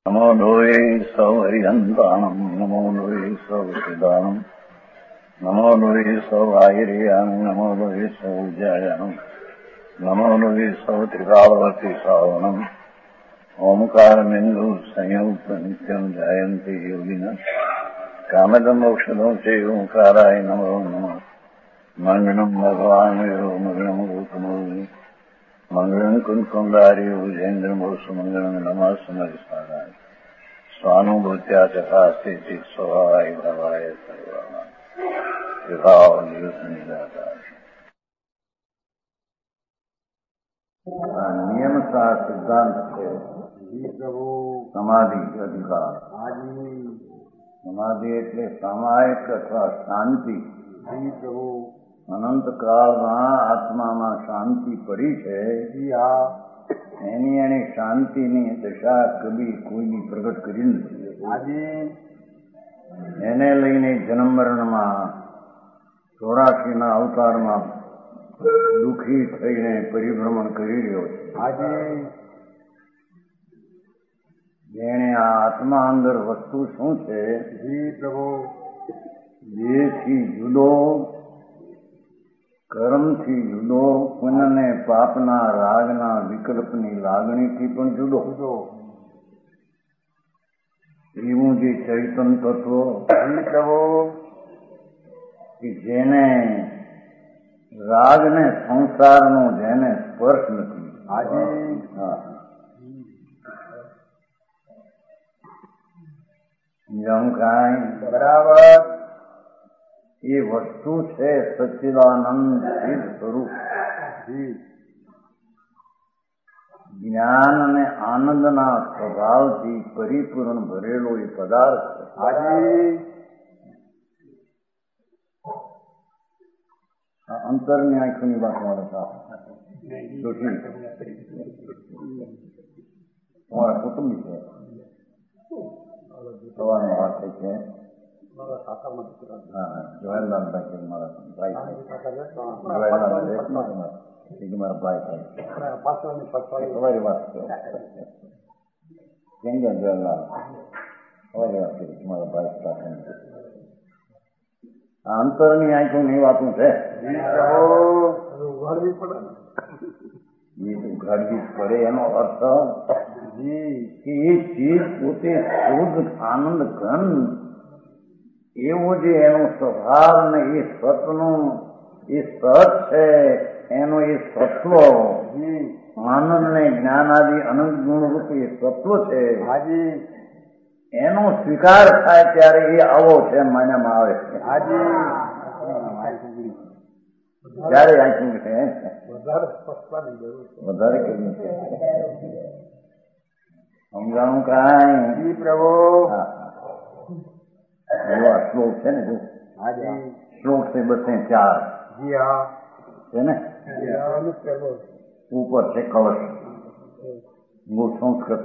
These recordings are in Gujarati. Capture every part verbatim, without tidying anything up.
નમો લોહે સૌ હરિહંતાણમ નમો લોહે સૌ સિદાનમ નમો લોહે સૌ આયર્યાણમ નમો લોહે સૌ જયાણમ નમો લોહે સૌ ત્રિકાળવતી સાવણમ ઓમકાર બિંદુ સંયુક્ત નિત્યમ જાયંતી યોગિના કામદમ ઔષધો છે ઓંકારાય નમો નમઃ મંગળમ ભગવાન મંગળમ ગૌતમોની મંગળમ કુંકુંદારી ઉજેન્દ્રમોસુ મંગળમ નમઃ સમરિસારાય સ્વાનુભૂત્યા ચકાસ્તે ચિત સ્વભાવાય ભવાય સર્વમાં વિભાવ નિવૃત્ત નિરાકાર. આ નિયમસા સિદ્ધાંત છે સમાધિ અધિકાર. સમાધિ એટલે સામાયિક અથવા શાંતિ. અનંત કાળમાં આત્મામાં શાંતિ પડી છે, એની એની શાંતિની દશા કદી કોઈની પ્રગટ કરી નથી. એને લઈને જન્મ મરણમાં ચોરાશી ના અવતારમાં દુઃખી થઈને પરિભ્રમણ કરી રહ્યો છે. જેણે આ આત્મા અંદર વસ્તુ શું છે, દેહથી જુદો, કર્મથી જુદો, પુણ્યને પાપના રાગના વિકલ્પની લાગણીથી પણ જુદો એવું જે ચૈતન તત્વ કે જેને રાગને સંસારનો જેને સ્પર્શ નથી. બરાબર. એ વસ્તુ છે સચ્ચિદાનંદ સિદ્ધ સ્વરૂપ. જ્ઞાન અને આનંદના સ્વભાવથી પરિપૂર્ણ ભરેલો એ પદાર્થ છે. આ અંતરની આંખોની વાત મારે તમારા કુટુંબી છે. સવારની વાત થઈ છે. જવાહરલાલભાઈ મારા ભાઈ મારા ભાઈ થાય સવારી વાત કરો. કેમ કે જવાહરલાલ સવારી વાત કરી મારા ભાઈ સાથે. આ અંતરની આંખોની વાતું છે. ઉઘાડવી પડે એનો અર્થ કે એ ચીજ પોતે શુદ્ધ આનંદ ઘન એવો જે એનો સ્વભાવ ને એ સતનું એ સત છે, એનો એ સત્વ આનંદ ને જ્ઞાન આદિ અનંત ગુણરૂપ એ સત્વ છે, એનો સ્વીકાર થાય ત્યારે એ આવો છે માન્યામાં આવે છે. ત્યારે આંખું છે વધારે કર્યું છે. સમજાણું કાંઈ પ્રભુ. એવો આ શ્લોક છે ને, જો શ્લોક છે બસે ચાર છે ને, ઉપર છે કવચ, મૂળ સંસ્કૃત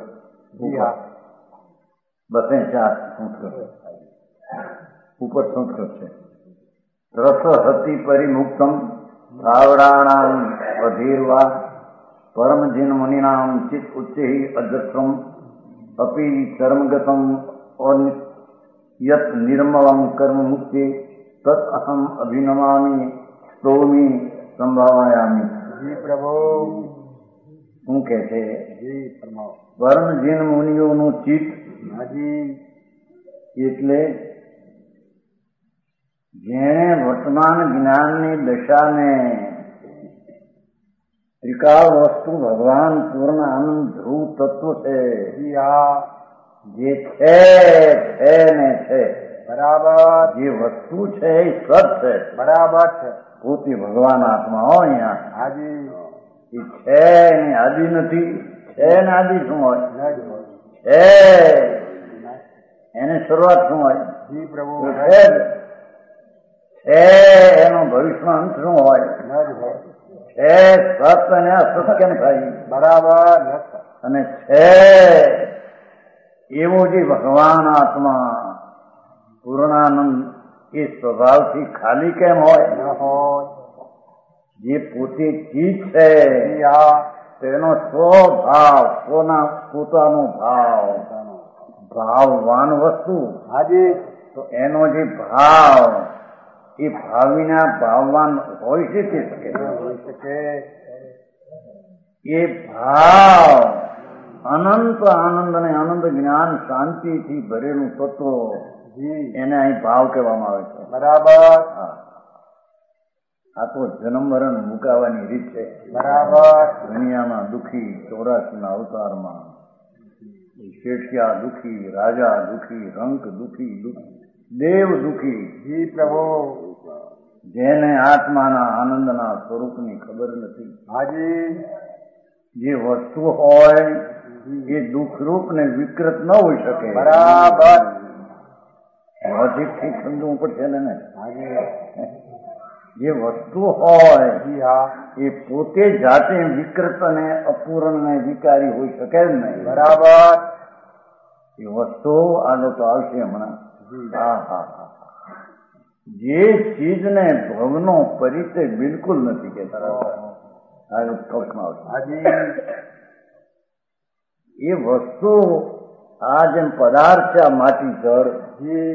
બસે ચાર સંસ્કૃત, ઉપર સંસ્કૃત છે. રસ હતી પરિમુક્તમ ભાવરાણામ અધીરવા પરમજીન મુનિનામ ચિત ઉચ્ચૈ અજસ્રમ અપી ચર્મગતમ યત નિર્મલમ કર્મ મુક્તિ તત અહમ અભિનમામી સ્તોમી સંભાવયામી. પ્રભુ શું કે છે? પરમજીન મુનિઓનું ચિત્ત એટલે જેણે વર્તમાન જ્ઞાનની દશાને ત્રિકાળ વસ્તુ ભગવાન પૂર્ણ આનંદ ધ્રુવ તત્વ છે, જે છે છે ને છે બરાબર, જે વસ્તુ છે એ સત છે બરાબર છે, પોતે ભગવાન આત્મા હોય અહીંયા હાજી. એ છે એની આદિ નથી, છે ને આદિ શું હોય? છે એને શરૂઆત શું હોય? પ્રભુ છે છે એનો ભવિષ્યમાં અંત શું હોય? છે સત અને અસત કેમ થાય? બરાબર. અને છે એવો જે ભગવાન આત્મા પૂર્ણાનંદ એ સ્વભાવથી ખાલી કેમ હોય? જે પોતે ચીજ છે તેનો સ્વભાવ, પોતાનો ભાવ ભાવવાન વસ્તુ હાજી તો એનો જે ભાવ એ ભાવીના ભાવવાન હોઈ શકે શકે હોઈ શકે. એ ભાવ અનંત આનંદ અને આનંદ જ્ઞાન શાંતિથી ભરેલું તત્વ જી એને અહીં ભાવ કહેવામાં આવે છે. બરાબર હા, આ તો જન્મ મરણ મુકાવાની રીત છે. બરાબર દુનિયામાં દુઃખી ચોરાસીના અવતારમાં શેઠિયા દુઃખી, રાજા દુઃખી, રંક દુઃખી, દુઃખી દેવ દુઃખી. જી પ્રભુ જેને આત્માના આનંદના સ્વરૂપની ખબર નથી. હાજી જે વસ્તુ હોય એ દુઃખરૂપ ને વિકૃત ન હોઈ શકે. બરાબર લોજિક થી સમજવું પડશે ને. હાજી જે વસ્તુ હોય જી હા એ પોતે જાતે વિકૃત અને અપૂર્ણ ને વિકારી હોઈ શકે જ નહીં. બરાબર એ વસ્તુ આનો તો આવશે હમણાં. હા હા હા જે ચીજને ભવનો પરિચય બિલકુલ નથી કે હાજી એ વસ્તુ આ જેમ પદાર્થ છે, આ માટી જળ જી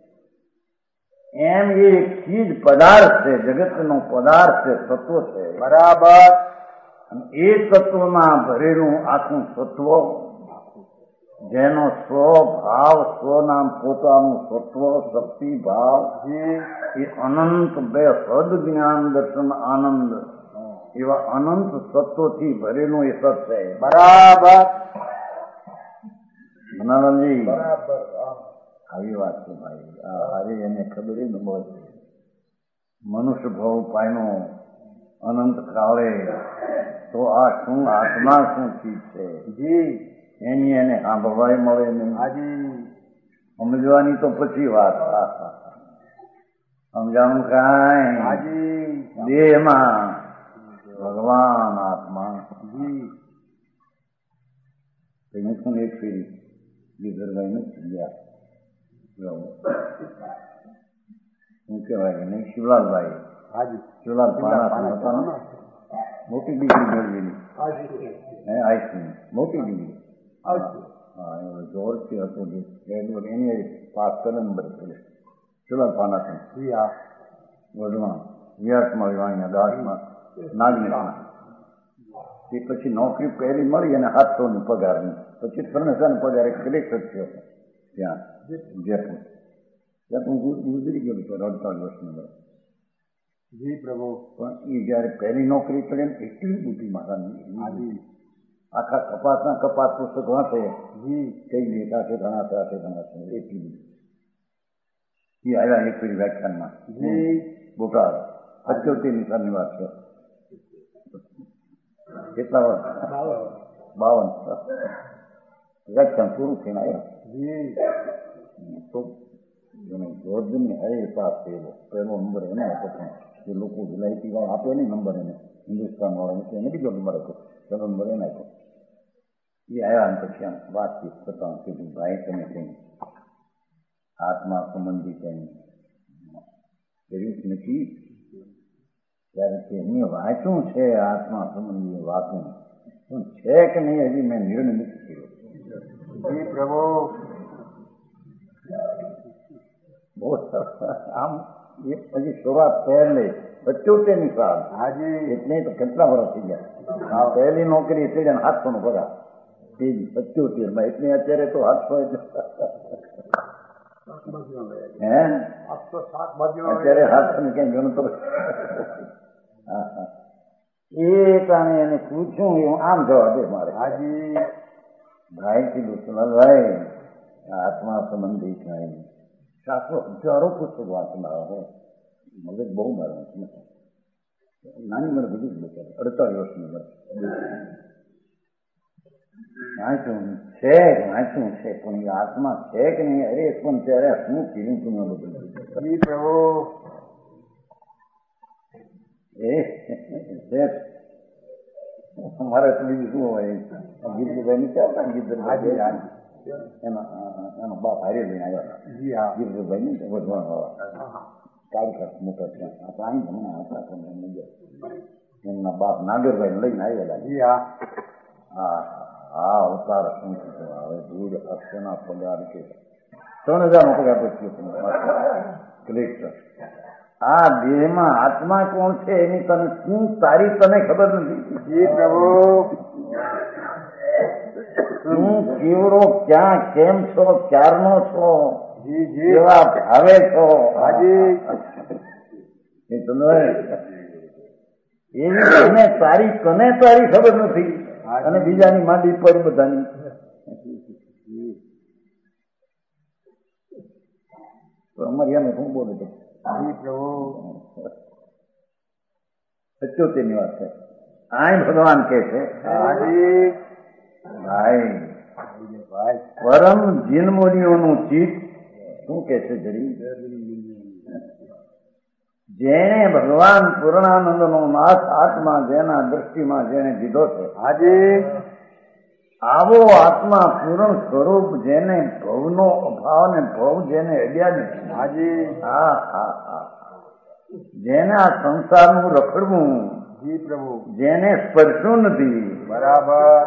એમ એ ચીજ પદાર્થ છે, જગતનો પદાર્થ છે, તત્વ છે. બરાબર એ તત્વમાં ભરેલું આખું તત્વ જેનો સ્વભાવ સ્વનામ પોતાનું સત્વ શક્તિ ભાવ જી એ અનંત બે હદ જ્ઞાન દર્શન આનંદ એવા અનંત તત્વથી ભરેલું એ સત છે. બરાબર મનાનંદજી બરાબર આવી વાત છે ભાઈ. આવી એને ખબર ન હોય. મનુષ્ય ભાવ પાયનો અનંત કાળે તો આ શું આત્મા શું ચીજ છે જી એની એને સાંભળવાય મળે નહીં. હાજી સમજવાની તો પછી વાત. સમજાણું કાંઈ હાજી દેહમાં ભગવાન આત્મા જી હું શું એક ફેરી ગીધરભાઈ નથી ગયા શું કહેવાય કે નહીં શિવલાલભાઈ હાજી શિવલાલ પાના હતા ને મોટી ડિગ્રી મેળવેલી હે આઈસી મોટી ડિગ્રી. હા એ જોરથી હતું ગ્રેજ્યુએટ એની પાસ કરે નંબર પડે શિવલાલ પાના જી હા વઢવાણ વ્યાસમાં વાણિયા દાસમાં નાગનેશમાં. એ પછી નોકરી પહેલી મળી અને સાતસોની પગારની પછી ફર્નેસર પગાર એક કલેક્ટર થયો ત્યાં જયપુર. ત્યાં હું ગુજરી ગયો હતો અડતાલીસ વર્ષની અંદર. જી પ્રભુ પણ એ જયારે પહેલી નોકરી કરે ને એટલી બુદ્ધિ મારાની હાજી આખા કપાસના કપાસ પુસ્તક વાંચે જી કઈ લેખા છે ઘણા છે આખે ઘણા છે એટલી બધી. એ આવ્યા એક ફેરી વ્યાખ્યાનમાં જી બોટાદ અઠ્યોતેરની સાલની વાત છે. કેટલા વર્ષ બાવન વ્યાખ્યાન પૂરું થઈને આવ્યા. જી તો જોર્જનની હરે પાસ થયેલો પહેલો નંબર એને હતો. પણ એ લોકો વિલાયતી વાળા આપે નહીં નંબર એને હિન્દુસ્તાન વાળા એને બીજો નંબર હતો. પહેલો નંબર એને આપ્યો. એ આવ્યા અને પછી આમ વાતચીત કરતા કીધું ભાઈ તમે કંઈ આત્મા સંબંધી કંઈ કર્યું નથી ત્યારે કે મેં વાંચ્યું છે આત્મા સંબંધી વાતો પણ છે કે નહીં હજી મેં નિર્ણય નથી કર્યો. જી પ્રભુ બહુ સરસ. આમ એ પછી શરૂઆત પહેલે પચોતેરની સાલ હાજી એટલે તો કેટલા વર્ષ થઈ ગયા. પહેલી નોકરી થઈ જાય સાતસો નો પગાર એ પચોતેર માં એટલે અત્યારે તો સાતસો એટલે હે અત્યારે સાતસો ને ક્યાંય ગણતો. હા હા એ કારણે એને પૂછ્યું હું આમ જવા દે મારે. હાજી ભાઈ કીધું સુનલભાઈ આત્મા સંબંધી કાંઈ શાસ્ત્રો હજારો પુસ્તક વાંચનાર હોય મગજ બહુ મારું નાની મને બધું જ બચાવે અડતાલીસ વર્ષની અંદર વાંચ્યું છે વાંચ્યું છે પણ એ આત્મા છે કે નહીં અરે પણ ત્યારે શું કીધું તું બધું જી પ્રભુ એ મારે તો બીજું શું હોય ગીરભાઈ નીચે આવતા ગીરભાઈ એનો એનો બાપ હારે લઈને આવ્યા. જી હા ગીરભાઈ ને વઢવાણ વાળા કાળકા મોટા છે આપણે અહીં હમણાં હતા પણ એમના બાપ નાગરભાઈ લઈને આવેલા. જી હા હા હા અવતાર શું થતો આવે દૂધ અક્ષના પગાર કે ત્રણ હજાર નો પગાર પછી કલેક્ટર આ દેહમાં આત્મા કોણ છે એની તને શું તારી તને ખબર નથી. જી પ્રભુ શું કેવડો ક્યાં કેમ છો ક્યારનો છો જી જી કેવા ભાવે છો હાજી એ તમને એવી તને તારી તને તારી ખબર નથી અને બીજાની માંડી પર બધાની અમારી આને શું બોલે છે જી પ્રભુ સત્યોતેર ની વાત છે. આ ભગવાન કે છે હાજી ભાઈ ભાઈ પરમ જીન મુનિઓનું ચિત્ત શું કે છે જરી જેણે ભગવાન પૂર્ણાનંદ નો નાથ આત્મા જેના દ્રષ્ટિમાં જેને દીધો છે હાજી આવો આત્મા પૂર્ણ સ્વરૂપ જેને ભવનો અભાવ ને ભવ જેને અડ્યા નથી હાજી હા હા હા જેને આ સંસારનું રખડવું જી પ્રભુ જેને સ્પર્શ્યું નથી બરાબર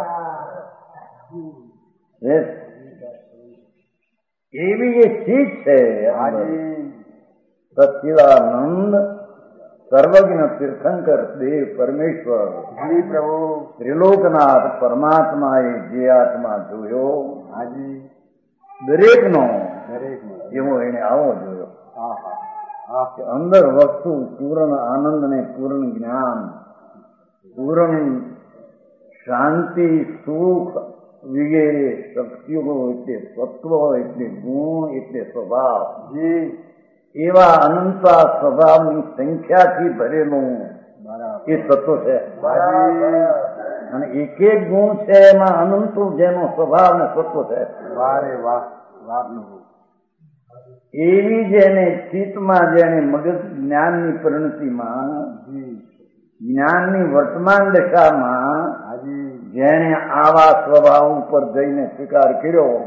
એવી એ ચીજ છે હાજી સચ્ચિદાનંદ સર્વજ્ઞ તીર્થંકર દેવ પરમેશ્વર જી પ્રભુ ત્રિલોકનાથ પરમાત્માએ જે આત્મા જોયો હાજી દરેકનો દરેક એવો એને આવો જોયો હા હા હા કે અંદર વસ્તુ પૂર્ણ આનંદ ને પૂર્ણ જ્ઞાન પૂર્ણ શાંતિ સુખ વગેરે શક્તિઓ એટલે તત્વો એટલે ગુણ એટલે સ્વભાવ જી એવા અનંતા સ્વભાવની સંખ્યાથી ભરેલું બરાબર એ તત્વ છે હાજી અને એક એક ગુણ છે એમાં અનંતો જેનો સ્વભાવ ને તત્વ છે વાહ રે વાહ વાહ પ્રભુ એવી જેને ચિત્તમાં જેને મગજ જ્ઞાનની પરિણતિમાં જી જ્ઞાનની વર્તમાન દશામાં હાજી જેને આવા સ્વભાવ ઉપર જઈને સ્વીકાર કર્યો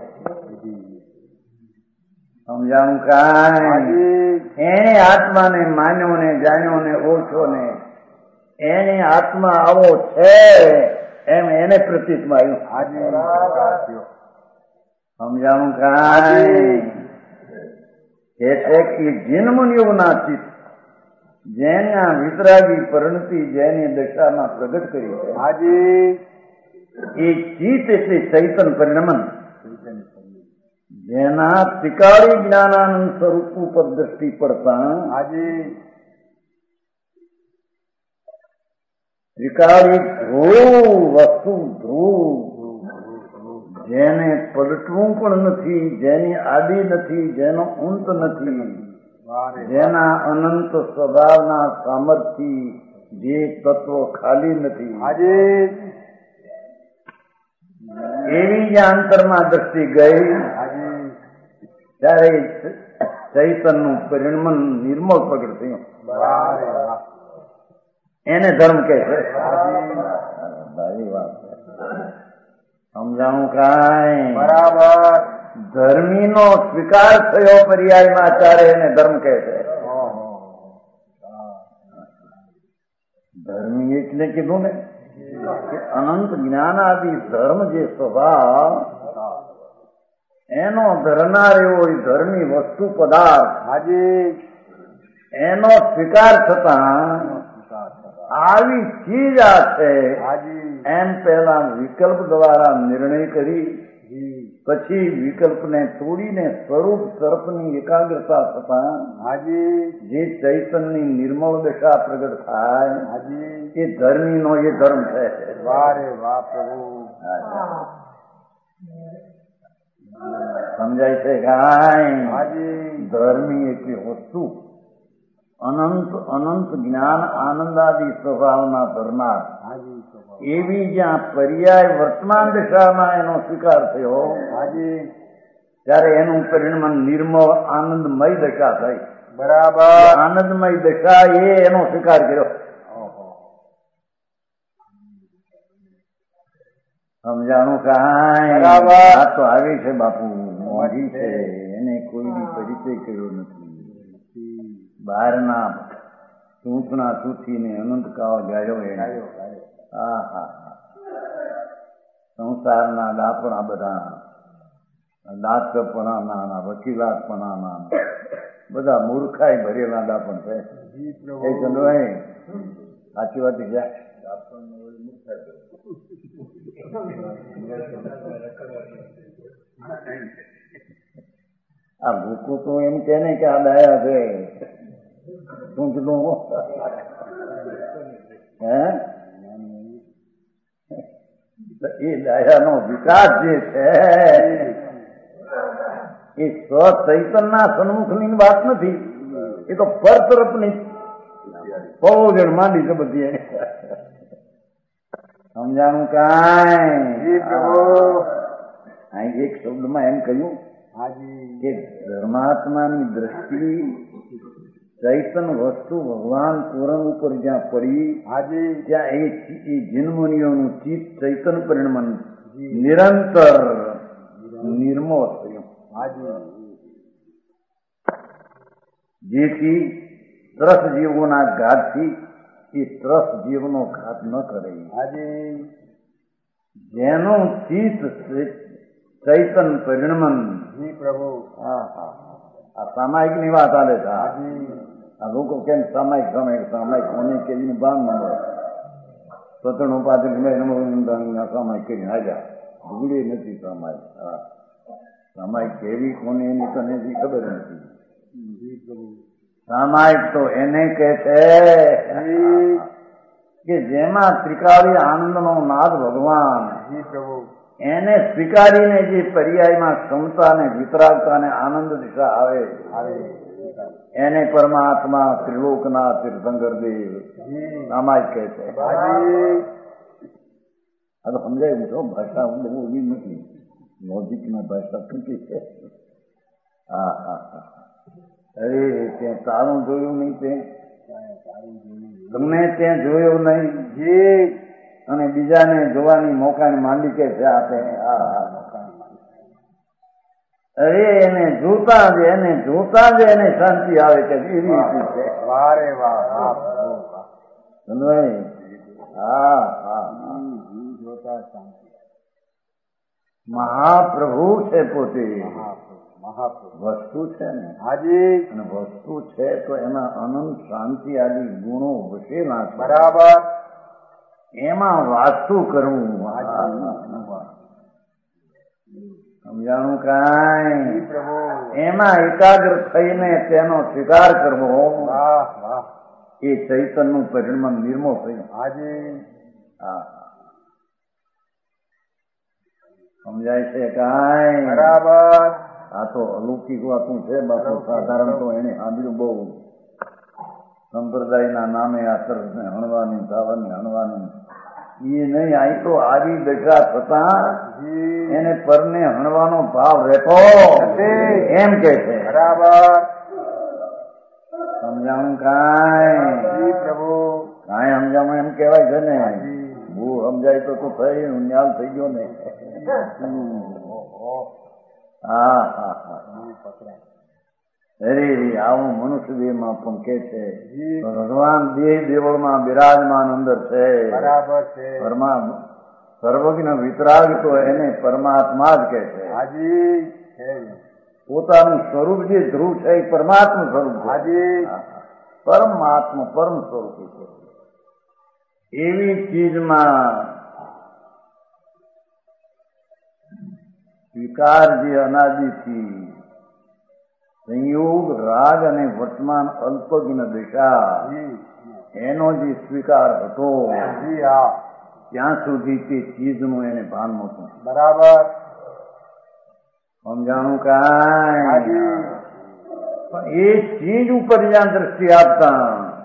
સમજાણું કાંઈ હાજી એને આત્માને માન્યો ને જાણ્યો ને ઓળખ્યો ને એને આત્મા આવો છે એમ એને પ્રતીતમાં આવ્યું હાજી સમજાણું કાંઈ કે છે કે જીન મુનિઓના ચિત્ત જેના વિતરાગી પરિણતિ જેની દશામાં પ્રગટ કરી છે હાજી એ ચિત્ત એટલે ચૈતન પરિણમન જેના ત્રિકાળી જ્ઞાનાનંદ સ્વરૂપ ઉપર દ્રષ્ટિ પડતા હાજી ત્રિકાળી ધ્રુવ વસ્તુ ધ્રુવ જેને પલટવું પણ નથી જેની આદિ નથી જેનો અંત નથી જેના અનંત સ્વભાવના સામર્થ્ય જે તત્વ ખાલી નથી હાજી એવી જ અંતરમાં દ્રષ્ટિ ગઈ હાજી ત્યારે ચૈતનનું પરિણમન નિર્મળ પ્રગટ થયું વાહ રે વાહ એને ધર્મ કહે છે હાજી સારી વાત છે સમજાણું કાંઈ બરાબર ધર્મીનો સ્વીકાર થયો પર્યાયમાં ત્યારે એને ધર્મ કહે છે ઓહો ધર્મી એટલે કીધું ને કે અનંત જ્ઞાનાદિ ધર્મ જે સ્વભાવ એનો ધરનાર એવો ધર્મી વસ્તુ પદાર્થ હાજી એનો સ્વીકાર થતા આવી ચીજ આ છે હાજી એમ પહેલા વિકલ્પ દ્વારા નિર્ણય કરી જી પછી વિકલ્પને તોડીને સ્વરૂપ તરફની એકાગ્રતા થતા હાજી જે ચૈતનની નિર્મળ દશા પ્રગટ થાય હાજી એ ધર્મીનો એ ધર્મ છે વાહ રે વાહ પ્રભુ સમજાય છે કાંઈ હાજી ધર્મી એટલી વસ્તુ અનંત અનંત જ્ઞાન આનંદાદી સ્વભાવના ધરનાર હાજી એવી જ્યાં પર્યાય વર્તમાન દશામાં એનો સ્વીકાર થયો હાજી ત્યારે એનું પરિણામ નિર્મળ આનંદમય દશા થઈ બરાબર આનંદમય દશા એ એનો સ્વીકાર કર્યો ઓહો સમજાણું કાંઈ બરાબર. આ તો આવી છે બાપુ મોઢી છે એને કોઈ બી પરિચય કર્યો નથી બહારના સૂચના સૂચીને અનંત કાળ ગાયો એને ગાયો ગાયો હા હા હા સંસારના દાપણા બધા ડાક્ટરપણાના વકીલાતપણાના બધા મૂર્ખાઈ ભરેલા દાપણ છે. એ ચંદ્રભાઈ સાચી વાત ગયા. આ ભૂકો તો એમ કે ને કે આ ડાયા છે. શું કીધું? હે એ ડાયાનો વિકાસ જે છે એ સ્વ ચૈતનના સન્મુખની વાત નથી. એ તો પર તરફની પવોજણ માંડી છે બધી. સમજાણું કાંઈ? અહીં એક શબ્દમાં એમ કહ્યું કે ધર્માત્માની દ્રષ્ટિ ચૈતન વસ્તુ ભગવાન પૂરણ ઉપર જ્યાં પડી ત્યાં એ જિન્મુનિઓનું ચિત્ત ચૈતન પરિણમન નિરંતર નિર્મો થયું. જેથી ત્રસ જીવોના ઘાતથી એ ત્રસ જીવનો ઘાત ન કરે. જેનું ચિત્ત ચૈતન પરિણમન પ્રભુ. હા હા આ સામાયિક ની વાત આલે છે. આ લોકો કેમ સામાયિક સામાયિક સામાયિક કોને કરીને બાન ન મળે સતણું પાત્ર સામાયિક કરીને હાજર ભૂલે નથી સામાયિક. હા સામાયિક કેવી કોને એની તને ખબર નથી. સામાયિક તો એને કે છે કે જેમાં ત્રિકાળી આનંદનો નાદ ભગવાન એને સ્વીકારીને જે પર્યાયમાં ક્ષમતા ને વિતરાગતા ને આનંદ દિશા આવે એને પરમાત્મા ત્રિલોકના તીર્થંકર દેવ સામાયિક કહે છે. આ તો સમજાય છો ભાષા બહુ એવી નથી. લોજિક ના ભાષા ટૂંકી છે. હા હા હા અરે ત્યાં તારું જોયું નહીં તે તમને ત્યાં જોયું નહીં અને બીજાને જોવાની મોકાની માંડી કે છે આપે. અરે એને જોતા જ એને જોતા જ એને શાંતિ આવે કે એવી રીતે છે. વારે વાહ. હા હા જોતા શાંતિ. મહાપ્રભુ છે પોતે. વસ્તુ છે ને હાજી અને વસ્તુ છે તો એના અનંત શાંતિ આદિ ગુણો વસેલા છે. બરાબર. એમાં વાસ્તુ કરવું. સમજાણું કાંઈ? એમાં એકાગ્ર થઈને તેનો સ્વીકાર કરવો એ ચૈતનનું પરિણમન નિર્મો થયું. હાજી હા સમજાય છે કાંઈ? બરાબર. આ તો અલૌકિક વાતું છે બાપુ. સાધારણ તો એને સાંભળ્યું બહુ. સંપ્રદાયના નામે આ તરફને હણવાની ધાવાની હણવાની એ નહીં. અહીં તો આવી દશા થતા એને પરને હણવાનો ભાવ રહેતો એમ કે છે. બરાબર. સમજાણું કાંઈ? પ્રભુ કાંઈ સમજાણું એમ કેવાય છે ને. બહુ સમજાય તો તો થઈ ન્યાલ થઈ ગયો ને. હા હા હા અરે આવું મનુષ્ય દેહમાં પણ કે છે ભગવાન દેહ દેવળમાં બિરાજમાન અંદર છે. બરાબર છે. સર્વજ્ઞ વિતરાગ તો એને પરમાત્મા જ કે છે. હાજી પોતાનું સ્વરૂપ જે ધ્રુવ છે એ પરમાત્મા સ્વરૂપ છે. હાજી પરમાત્મા પરમ સ્વરૂપ છે. એવી ચીજમાં વિકાર જે અનાદિથી સંયોગ રાગ અને વર્તમાન અલ્પજ્ઞ દશા એનો જે સ્વીકાર હતો ત્યાં સુધી તે ચીજનું એને ભાન નહોતું. બરાબર. સમજાણું કાંઈ? પણ એ ચીજ ઉપર જ્યાં દ્રષ્ટિ આપતા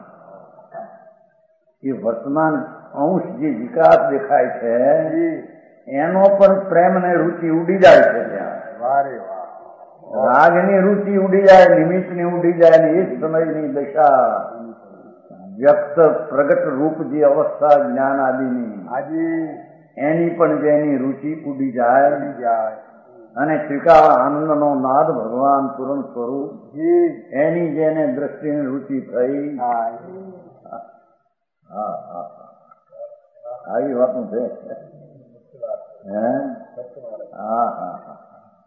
એ વર્તમાન અંશ જે વિકાસ દેખાય છે એનો પણ પ્રેમ ને રુચિ ઉડી જાય છે. ત્યાં વારે વાહ. રાગની રુચિ ઉડી જાય, નિમિત્તની ઉડી જાય ને એ જ સમયની દશા વ્યક્ત પ્રગટ રૂપ જે અવસ્થા જ્ઞાન આદિની હાજી એની પણ જેની રુચિ ઉડી જાય અને ત્રિકાળ આનંદનો નાદ ભગવાન પૂરણ સ્વરૂપ એની જેને દ્રષ્ટિની રુચિ થઈ. હા હા આવી વાતું છે. હે હા હા હા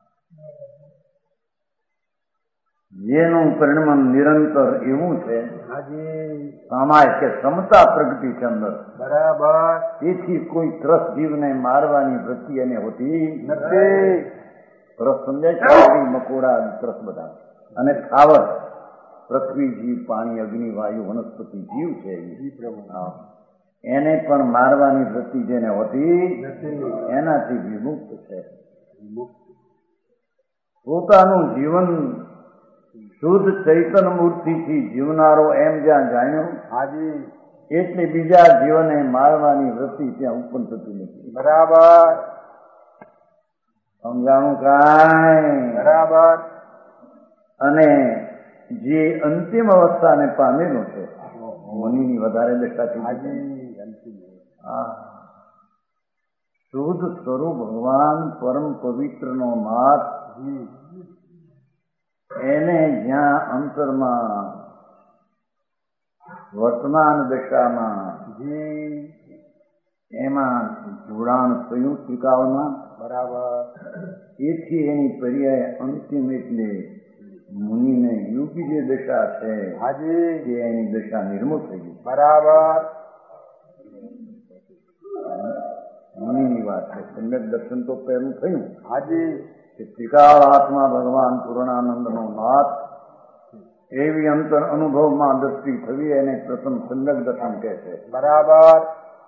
જેનું પરિણામ નિરંતર એવું છે સમાય કે ક્ષમતા પ્રગતિ છે અંદર બરાબર. તેથી કોઈ ત્રસ જીવને મારવાની વૃત્તિ એને હોતી નથી. ત્રસ સમજાય છે મકોડા ત્રસ બધા અને સ્થાવર પૃથ્વી જીવ પાણી અગ્નિ વાયુ વનસ્પતિ જીવ છે એને પણ મારવાની વૃત્તિ જેને હોતી એનાથી વિમુક્ત છે. પોતાનું જીવન શુદ્ધ ચૈતન્ય મૂર્તિથી જીવનારો એમ જ્યાં જાણ્યું હાજી એટલે બીજા જીવને મારવાની વૃત્તિ ત્યાં ઉત્પન્ન થતી નથી. બરાબર. સમજાણું કાંઈ બરાબર. અને જે અંતિમ અવસ્થાને પામેલો છે મુનિની વધારે દશાથી હાજી અંતિમ. શુદ્ધ સ્વરૂપ ભગવાન પરમ પવિત્રનો નાથ એને જ્યાં અંતરમાં વર્તમાન દશામાં એમાં જોડાણ થયું ત્રિકાળમાં બરાબર. તેથી એની પર્યાય અંતિમ એટલે મુનિને યોગી જે દશા છે હાજી તે એની દશા નિર્મૂળ થઈ ગઈ. બરાબર. મુનિની વાત છે. સમ્યક દર્શન તો પહેલું થયું હાજી કે ત્રિકાળ આત્મા ભગવાન પૂર્ણાનંદનો નાથ એવી અંતર અનુભવમાં દ્રષ્ટિ થવી એને પ્રથમ સમ્યક દર્શન કહે છે. બરાબર.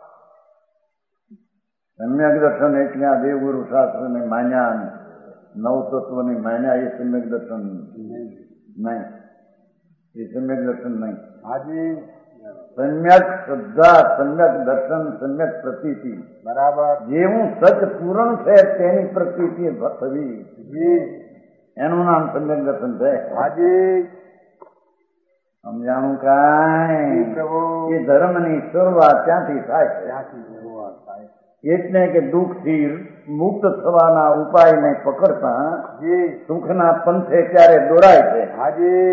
સમ્યક દર્શન એટલે આ દેવગુરુ શાસ્ત્રને માન્યા નવ તત્વની માન્યા એ સમ્યક દર્શન નહીં. એ સમ્યક દર્શન નહીં. હાજી સમ્યક શ્રદ્ધા સમ્યક દર્શન સમ્યક પ્રતીતિ બરાબર. જેવું સચ પૂરણ છે તેની પ્રતીતિ થવી એનું નામ સમ્યક દર્શન છે. હાજી સમજાણું કાંઈ એ ધર્મની શરૂઆત ત્યાંથી થાય છે. એટલે કે દુઃખથી મુક્ત થવાના ઉપાયને પકડતા સુખના પંથે ક્યારે દોરાય છે. હાજી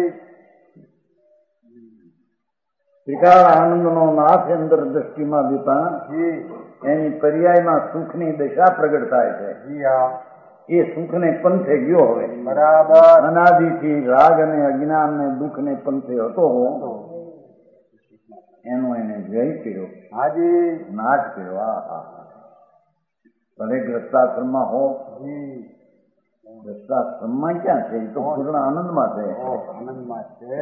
ત્રિકાળ આનંદનો નાથ અંદર દ્રષ્ટિમાં દેતા એની પર્યાયમાં સુખની દશા પ્રગટ થાય છે. એ સુખને પંથે ગયો હવે બરાબર. અનાદિથી રાગ અને અજ્ઞાન ને દુઃખ ને પંથે હતો એનો એને જય કર્યો. હાજી નાશ કર્યો. આ હા ભલે ગ્રસ્તાશ્રમમાં હો ગ્રસ્તાશ્રમમાં ક્યાં છે? એ તો પૂર્ણ આનંદમાં છે. આનંદમાં છે.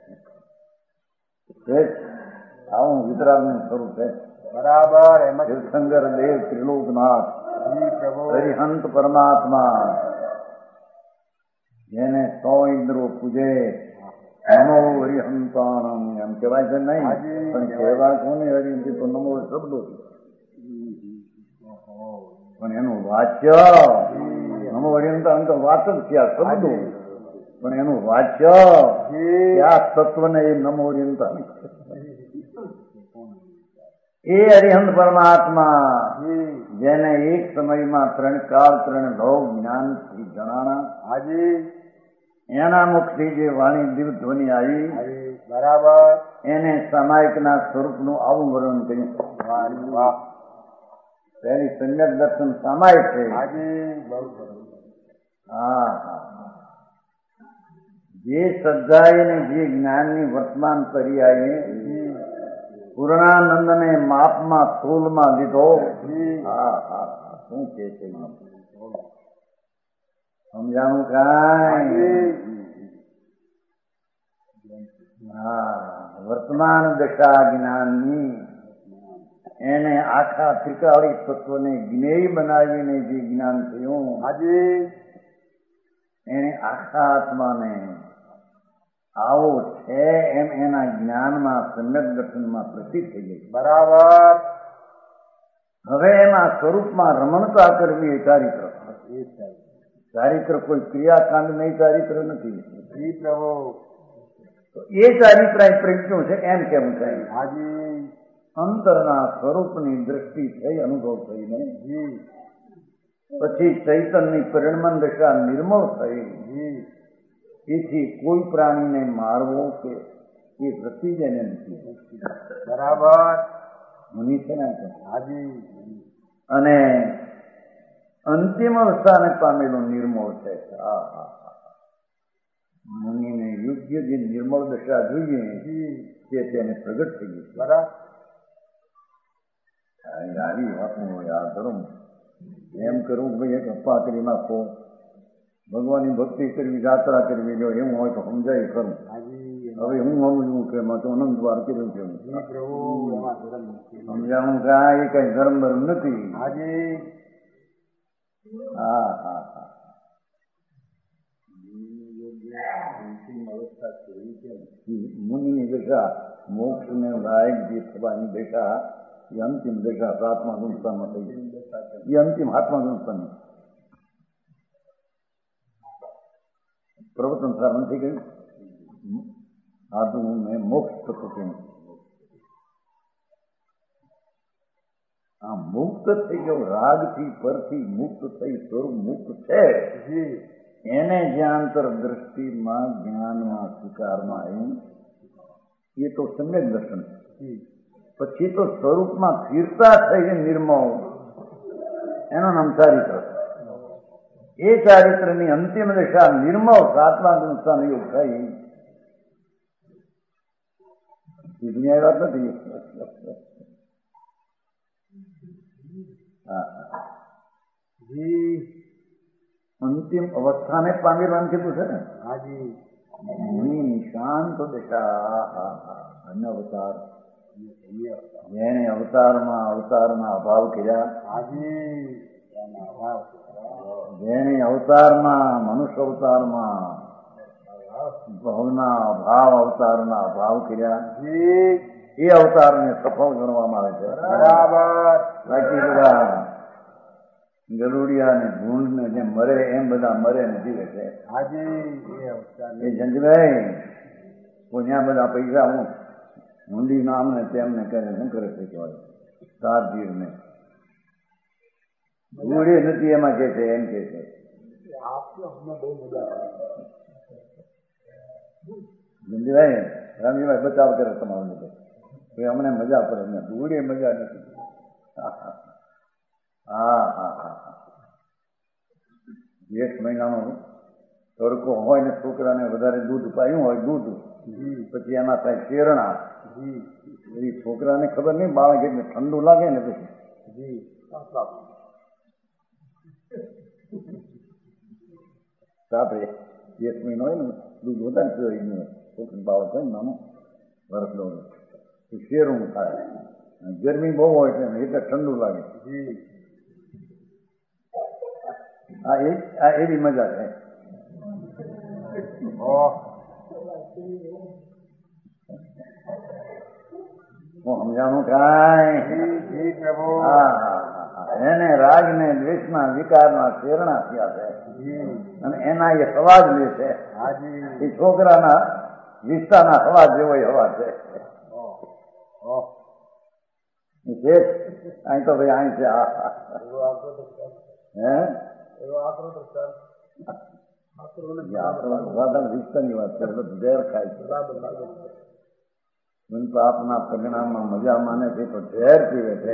આવું વિતરાગનું સ્વરૂપ છે. બરાબર. એમ જ તીર્થંકર દેવ ત્રિલોકનાથ પ્રભુ હરિહંત પરમાત્મા જેને સો ઇન્દ્રો પૂજે નમો હરિહંતાણમ એમ કહેવાય છે નહીં? પણ કહેવા કોને હરિહંત તો નમો શબ્દો પણ એનું વાચ્ય નમો હરિહંતાણ તો વાત જ થયા શબ્દો પણ એનું વાચ્ય આ તત્વને એ નમો હરિહંતાણ એ હરિહંત પરમાત્મા જેને એક સમયમાં ત્રણ કાળ ત્રણ લોક જ્ઞાનથી જણાણા હાજી એના મુખથી જે વાણી દિવ્ય ધ્વનિ આવી બરાબર. એને સામાયિકના સ્વરૂપનું આવું વર્ણન કર્યું. પહેલી સમ્યક દર્શન સામાયિક છે. હા હા જે શ્રદ્ધાએ ને જે જ્ઞાનની વર્તમાન પર્યાયે પૂર્ણાનંદને માપમાં તોલમાં લીધો. હા હા શું કે છે સમજાણું કાંઈ? હા વર્તમાન દશા જ્ઞાનની એને આખા ત્રિકાળી તત્વને જ્ઞેય બનાવીને જે જ્ઞાન થયું હાજી એને આખા આત્માને આવો છે એમ એના જ્ઞાનમાં સમ્યક દર્શનમાં પ્રસિદ્ધ થઈ ગઈ. બરાબર. હવે એના સ્વરૂપમાં રમણતા કરવી એ ચારિત્ર. ચારિત્ર કોઈ ક્રિયાકાંડ નહીં, ચારિત્ર નથી. એ ચારિત્ર પ્રજ્ઞો છે એમ કેવું છે. હાજી અંતરના સ્વરૂપની દ્રષ્ટિ થઈ અનુભવ થઈને પછી ચૈતનની પરિણમન દશા નિર્મળ થઈ. તેથી કોઈ પ્રાણીને મારવો કે એ વૃત્તિ જ એને નથી. બરાબર. મુનિ છે ને હાજી અને અંતિમ અવસ્થાને પામેલો નિર્મળ છે. હા હા મુનિને યોગ્ય જે નિર્મળ દશા જોઈએ તે તેને પ્રગટ થઈ ગઈ. બરાબર. આવી વાતનું હોય આ ધર્મ એમ કરવું ભાઈ એક અપા કરી નાખો, ભગવાનની ભક્તિ કરવી, યાત્રા કરવી, જો એવું હોય તો સમજાય ખરું. હવે હું સમજવું કે એમાં તો અનંત વાર કર્યું છે સમજાવું કે આ એ કઈ ધર્મ ધર્મ નથી. હા હા હા મુનિની દશા મોક્ષ ને લાયક જે થવાની દશા એ અંતિમ દશા સાતમા ગુણસ્થાનમાં થઈ એ અંતિમ હાથમા ગુણસ્થાન પ્રવચન સાર નથી ગયું. આદુ મેં મોક્ષ થતો કેમ આ મુક્ત થઈ ગયો, રાગથી પરથી મુક્ત થઈ સ્વરૂપ મુક્ત છે. એને જ્યાં અંતર દ્રષ્ટિમાં જ્ઞાનમાં સ્વીકારમાં આવ્યું એ તો સમ્યક દર્શન. પછી તો સ્વરૂપમાં ફીરતા થઈ નિર્મળ એનું નામ ચારિત્ર. એ ચારિત્રની અંતિમ દશા નિર્મળ સાતમા ગુણસ્થાન યોગ થઈ. દુનિયા વાત નથી. અંતિમ અવસ્થાને પામેલાને કીધું છે ને. મુનિ નિશાંત દશા અન્ય અવતાર જેને અવતારમાં અવતારના અભાવ કર્યા, જેને અવતારમાં મનુષ્ય અવતારમાં ભવના અભાવ અવતારના અભાવ કર્યા એ અવતારને સફળ ગણવામાં આવે છે. બરાબર. બાકી બધા ગલુડિયા ને ભૂંડ ને જે મરે એમ બધા મરે ને જીવે છે. એ જંજભાઈ ત્યાં બધા પૈસા હું હુંડી નામ ને તેમને કરે શું કરે છે કહેવાય સારધીર ને ગુડી નથી એમાં કે છે એમ કે છે. જંજભાઈ રામજીભાઈ બચાવ કરે તમારો બધો અમને મજા પડે ને ગુડી મજા નથી. હા હા હા જેઠ મહિનાનો તડકો હોય ને છોકરાને વધારે દૂધ પાયું હોય દૂધ પછી એના થાય શેરણા. એ છોકરાને ખબર નહીં બાળક એટલે ઠંડુ લાગે ને પછી સાથે જેઠ મહિનો હોય ને દૂધ વધારે પીવાય ગયું છોકરી બાળક હોય ને નાનું વર્ષ દોડ શેરું થાય. ગરમી બહુ હોય છે એટલે ઠંડુ લાગે. આ એ આ એવી મજા છે. સમજાણું કાંઈ એને રાગ ને દ્વેષના વિકારના પ્રેરણા થયા છે અને એના એ સવાજ લે છે. એ છોકરાના વિસ્તારના સવાજ જેવો હવા છે. અહીં તો ભાઈ અહીં છે. હે વિસ્તારની વાત છે ઝેર ખાય છે. આપના પરિણામમાં મજા માને છે તો ઝેર પીવે છે.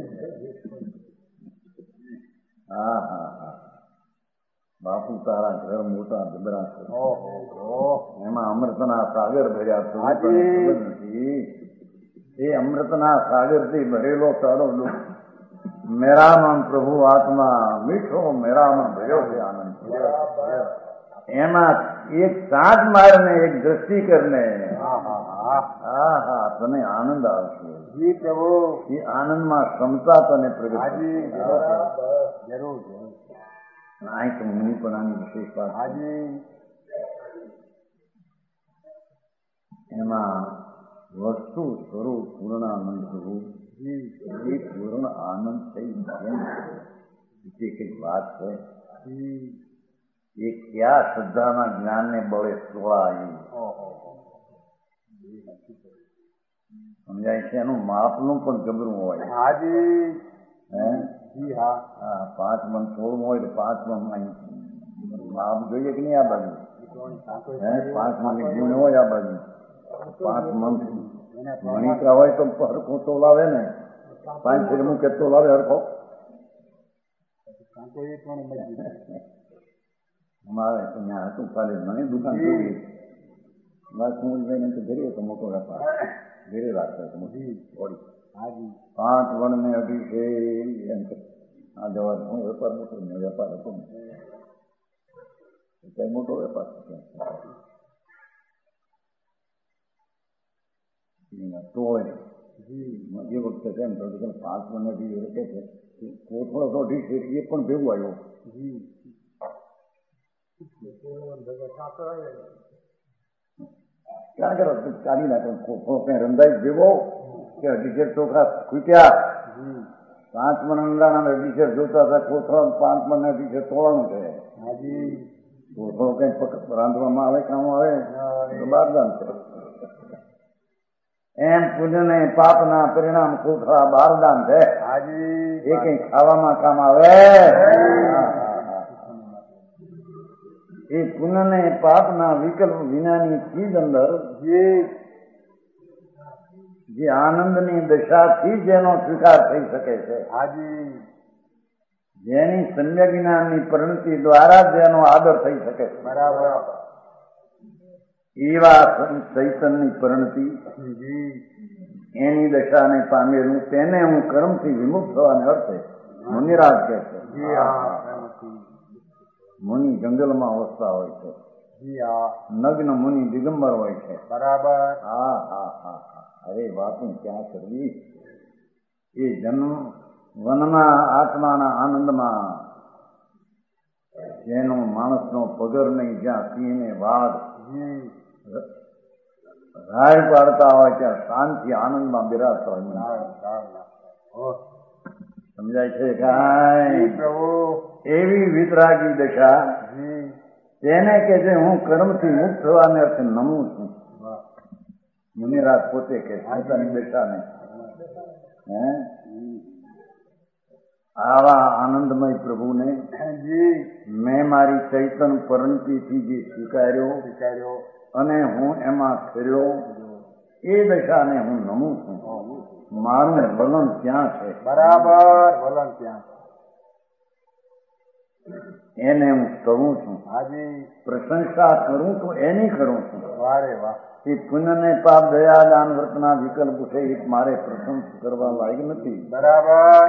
હા હા હા બાપુ તારા ઘર મોટા જબરા છે. એમાં અમૃતના સાગર ભર્યા નથી. એ અમૃતના સાગરથી ભરેલો તારો મેરામાં પ્રભુ આત્મા મીઠો મેરામાં ભર્યો છે આનંદ. એમાં એક સાત મારને એક દ્રષ્ટિ કરને હા હા તને આનંદ આવશે. એ આનંદમાં ક્ષમતા તને પ્રગટ જરૂર અહીં તો મુનિપણાની વિશેષ વાત. એમાં વસ્તુ સ્વરૂપ પૂર્ણાનંદ સ્વરૂપ એ પૂર્ણ આનંદ થઈ જે કઈ વાત છે એ ક્યાં શ્રદ્ધાના જ્ઞાનને બળે સ્વાય સમજાય છે. એનું માપનું પણ જબરું હોય. હે હા પાંચ મન સોળમું હોય તો પાંચ મન માપ જોઈએ કે નહીં આ બાજુ. હે પાંચ મન ગુણ હોય આ બાજુ પાંચ મન ગણિકા હોય તો હરખો તોલાવે ને પાંચ ફેર મૂકે તોલાવે હરખો. કાંતો એ પણ મજબૂત અમારે તો ત્યાં હતું કાલે મને દુકાન ખોલી બસ હું જઈને તો ઘરે હતો મોટો વેપાર ઘરે રાખતો હતો મોટી ઓળી હાજી પાંચ વણ ને અઢી છે એમ આ જવા હું વેપાર મોટો ને વેપાર હતો ને કઈ મોટો વેપાર તોય એ વખતે કેમ થયું પાંચ વણ અઢી રખે છે કોથળો તો અઢી છે એ પણ ભેગું આવ્યો ક્યાં કરો કાઢી નાખો કોથળો કઈ રંધાઈ ભેગો કે અઢીસેર ચોખા ખૂટ્યા પાંચ મણ અંડાના અઢીસેર જોતા હતા કોથળા પાંચ મણ અઢીસેર તોડવાનું છે કોથળો કઈ રાંધવામાં આવે કામ આવે તો બારદાન છે એમ પુણ્ય ને પાપ ના પરિણામ કોથળા બારદાન છે એ કઈ ખાવામાં કામ આવે એ પુણ્ય ને પાપ ના વિકલ્પ વિનાની ચીજ અંદર જે આનંદની દશાથી જેનો સ્વીકાર થઈ શકે છે જેની સમ્યક જ્ઞાનની પરિણતિ દ્વારા જેનો આદર થઈ શકે છે બરાબર એવા ચૈતનની પરિણતિ એની દશાને પામેલું તેને હું કર્મથી વિમુક્ત થવાને અર્થે મુનિરાજ કહે છે. મુનિ જંગલમાં વસતા હોય છે, નગ્ન મુનિ દિગંબર હોય છે. બરાબર. હા હા હા હા અરે વાતું ક્યાં કરવી. એ જન્મ વનના આત્માના આનંદમાં જેનો માણસનો પગર નહીં, જ્યાં સિંહને વાઘ રાય પાડતા હોય ત્યાં શાંતિ આનંદમાં બિરાજતા હોય. સમજાય છે કાંઈ? એવી વિતરાગી દશા તેને કે જે હું કર્મથી મુક્ત થવાને અર્થે નમું છું. મુનિરાજ પોતે કે પોતાની દશાને હે આવા આનંદમય પ્રભુને મેં મારી ચૈતન પરિણતિથી જે સ્વીકાર્યો સ્વીકાર્યો અને હું એમાં ફેર્યો, એ દશાને હું નમું છું. મારું વલણ ત્યાં છે. બરાબર વલણ ત્યાં એને હું કરું છું. હાજી પ્રશંસા કરું તો એની કરું છું. વારે વાહ. એ પુણ્ય ને પાપ દયા દાન વર્તના વિકલ્પ છે એ મારે પ્રશંસા કરવા લાયક નથી. બરાબર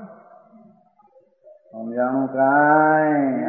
સમજાણું કાંઈ?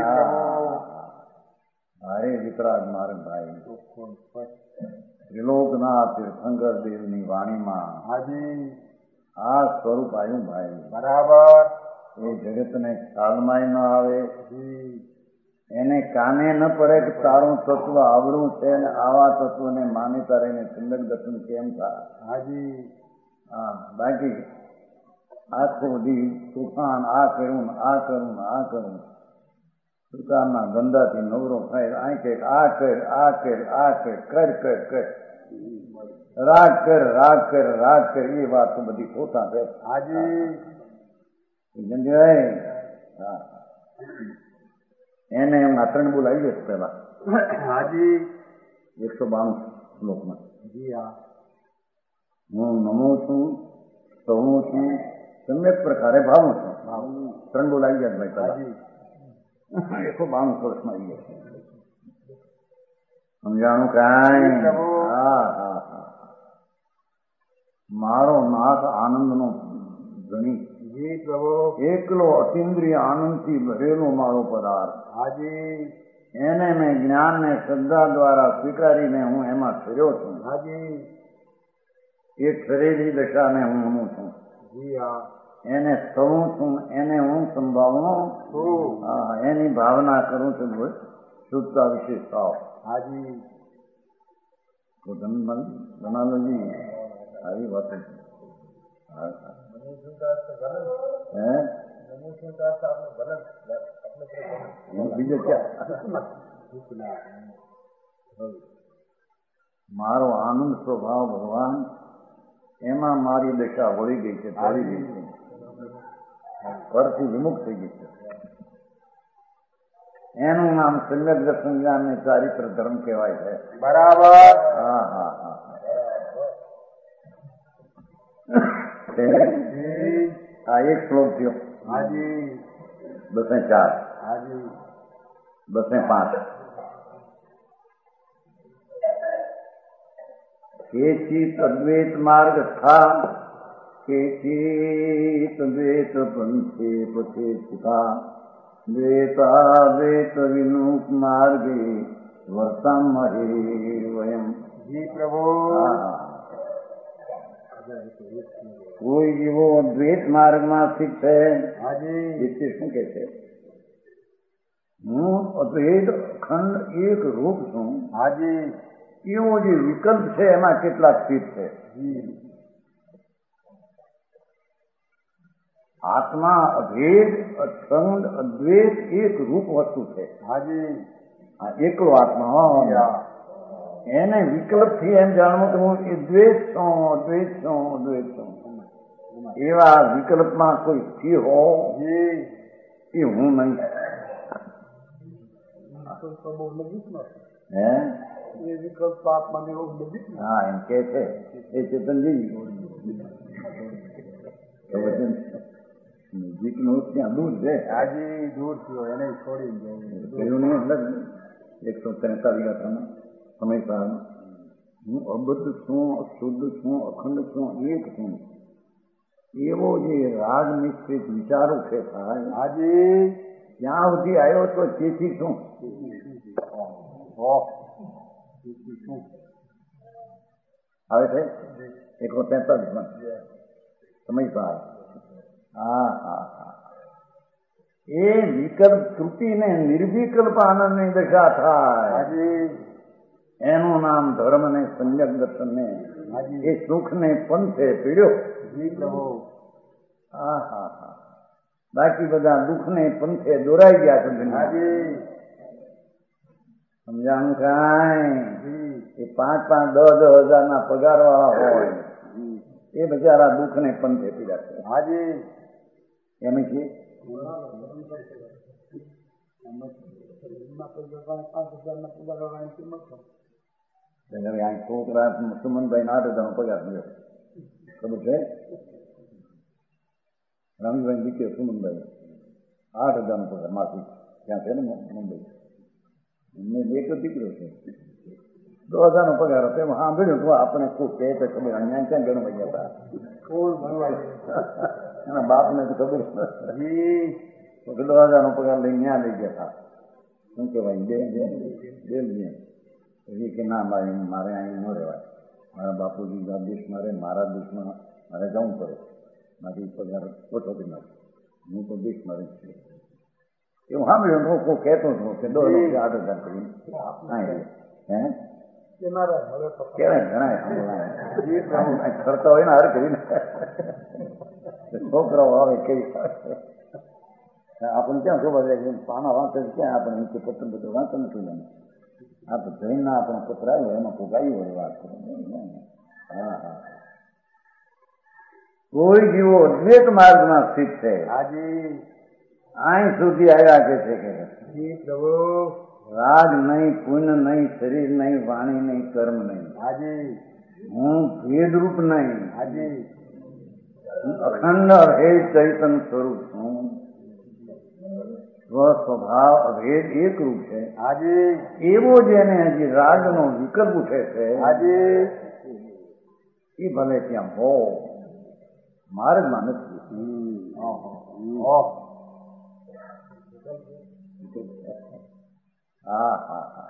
અરે વિતરાગ મારે ભાઈ ત્રિલોકના તીર્થંકર દેવની વાણીમાં હાજી આ સ્વરૂપ આવ્યું ભાઈ. બરાબર. એ જગતને ખ્યાલમાં ન આવે, એને કાને ન પડે કે તારું તત્વ આવડું છે ને આવા તત્વને માન્યતા રહીને ચંદક દર્શન કેમ થાય. હાજી હા બાકી આખો બધી તોફાન આ કર્યું ને આ કરું ને આ કરું સુકારના ધંધાથી નવરો થાય. આ કે આ કર આ કર આ કર કર કર કર રાગ કર રાગ કર રાગ કર એ વાત તો બધી ખોટા છે. હાજી હા એને એમ ત્રણ બોલાવી જશે પેલા. હાજી એકસો બાણું શ્લોકમાં જી હા હું નમું છું, સહું છું, સમ્યક પ્રકારે ભાવું છું. ત્રણ બોલાવી જાય ભાઈ પેલા. એકસો બાણું વર્ષમાં આવી જશે. સમજાણું કાંઈ? હા હા હા મારો નાથ આનંદનો ધણી જી પ્રભુ. એકલો અતિન્દ્રિય આનંદથી ભરેલો મારો પદાર્થ. હાજી એને મેં જ્ઞાન ને શ્રદ્ધા દ્વારા સ્વીકારીને હું એમાં ફર્યો છું. હાજી એ ફરેલી દશાને હું નમું છું. જી હા એને સવું છું, એને હું સંભાળું, એની ભાવના કરું છું. શુદ્ધતા વિશેષતાઓ. હાજી તો ધનાલજી આવી વાતો છે. બીજો ક્યાં મારો આનંદ સ્વભાવ ભગવાન એમાં મારી દશા વળી ગઈ છે, ઢળી ગઈ છે, પરથી વિમુક્ત થઈ ગઈ છે. એનું નામ સમ્યક દર્શન જ્ઞાન ને ચારિત્ર ધર્મ કહેવાય છે. બરાબર. હા હા હા આ એક શ્લોક થયો. હાજી બસે ચાર હાજી બસે પાંચ કેચિત અદ્વૈત માર્ગ થા કેચિત દ્વૈત પંથે પથે થા દ્વૈતાદ્વૈત વિનુક માર્ગે વર્તામહે વયમ. જી પ્રભુ. કોઈ એવો દ્વૈત માર્ગમાં સ્થિત છે. હાજી. એટલે શું કે છે? હું અદ્વૈત અખંડ એક રૂપ છું. હાજી. એવો જે વિકલ્પ છે એમાં કેટલા સ્થિત છે? આત્મા અભેદ અખંડ અદ્વૈત એક રૂપ વસ્તુ છે. હાજી. આ એકલો આત્મા. એને વિકલ્પ થી એમ જાણવું કે હું દ્વૈત છું અદ્વૈત છું અદ્વૈત છું. એવા વિકલ્પમાં કોઈ સ્થિર હો એ હું નહીં. હે એ વિકલ્પ આત્માને હા એમ કે છે એ ચેતનજી નજીક નું ત્યાં દૂર છે. હાજી દૂર થયો એને છોડી કહ્યું નહીં એટલે એકસો ત્રેતાલીસ ગાથામાં સમય સારમાં હું અબદ્ધ છું અશુદ્ધ છું અખંડ છું એક છું. એવો જે રાગ નિશ્ચિત વિચારો છે થાય હાજી ત્યાં સુધી આવ્યો તો તેથી શું આવે છે એકસો તેતાલીસ માં સમય સાર. હા હા હા એ વિકલ્પ ત્રુટીને નિર્વિકલ્પ આનંદની દશા થાય એનું નામ ધર્મ ને સંયમ દર્શન ને એ સુખ ને પંથે પીડ્યો. હા હા હા બાકી બધા દુઃખ ને પંથે દોરાઈ ગયા છે. સમજાણું કાંઈ? એ પાંચ પાંચ દસ દસ હજાર ના પગાર વાળા હોય એ બિચારા દુઃખ ને પંથે પીડા છે. હાજી એમ છે છોકરા સુમનભાઈ ને આઠ હજાર નો પગાર મળ્યો. ખબર છે? રામજીભાઈ દીકરો સુમનભાઈ આઠ હજાર નો પગાર માસિક ત્યાં છે ને મુંબઈ. એમને એક દીકરો છે દો હજાર નો પગાર હતો. એમ સાંભળ્યું તો આપણે ખૂબ કહે તો ખબર અહીંયા ક્યાં ગણવા ગયા હતા એના બાપ ને તો ખબર દો હજાર નો પગાર લઈને ત્યાં લઈ ગયા હતા. શું કહેવાય બે બેન એ કે ના મારે મારે અહીં ન રહેવાય. મારા બાપુજી દેશ મારે મારા દેશમાં મારે જવું પડે. મારી પગાર ઓછો કરી નાખો. હું તો દેશ મારે એવું સાંભળ્યું હું કોઈ કહેતો હતો કે દો હજાર આઠ હજાર કરીને હે કેવાય ઘણા કરતા હોય ને હર કરીને છોકરાઓ આવે કઈ આપણને ક્યાં ખબર છે પાના વાંચે ક્યાં આપણે નીચે પત્ર પત્ર વાંચે નથી લઈને આપણે જઈને આપણે પત્ર આવ્યો એમાં ભોગાવી હોય વાત કરે. હા હા કોઈ જીવો અદ્વૈત માર્ગમાં સ્થિત છે. અહીં સુધી આવ્યા કે છે કે રાગ નહીં પુણ્ય નહીં શરીર નહીં વાણી નહીં કર્મ નહીં. હું ભેદરૂપ નહીં અખંડ અભેદ ચૈતન સ્વરૂપ છું. સ્વ સ્વભાવ અભેદ એક રૂપ છે. એવો જેને હજી રાગનો વિકલ્પ ઉઠે છે એ ભલે ત્યાં હો માર્ગમાં નથી. હા હા હા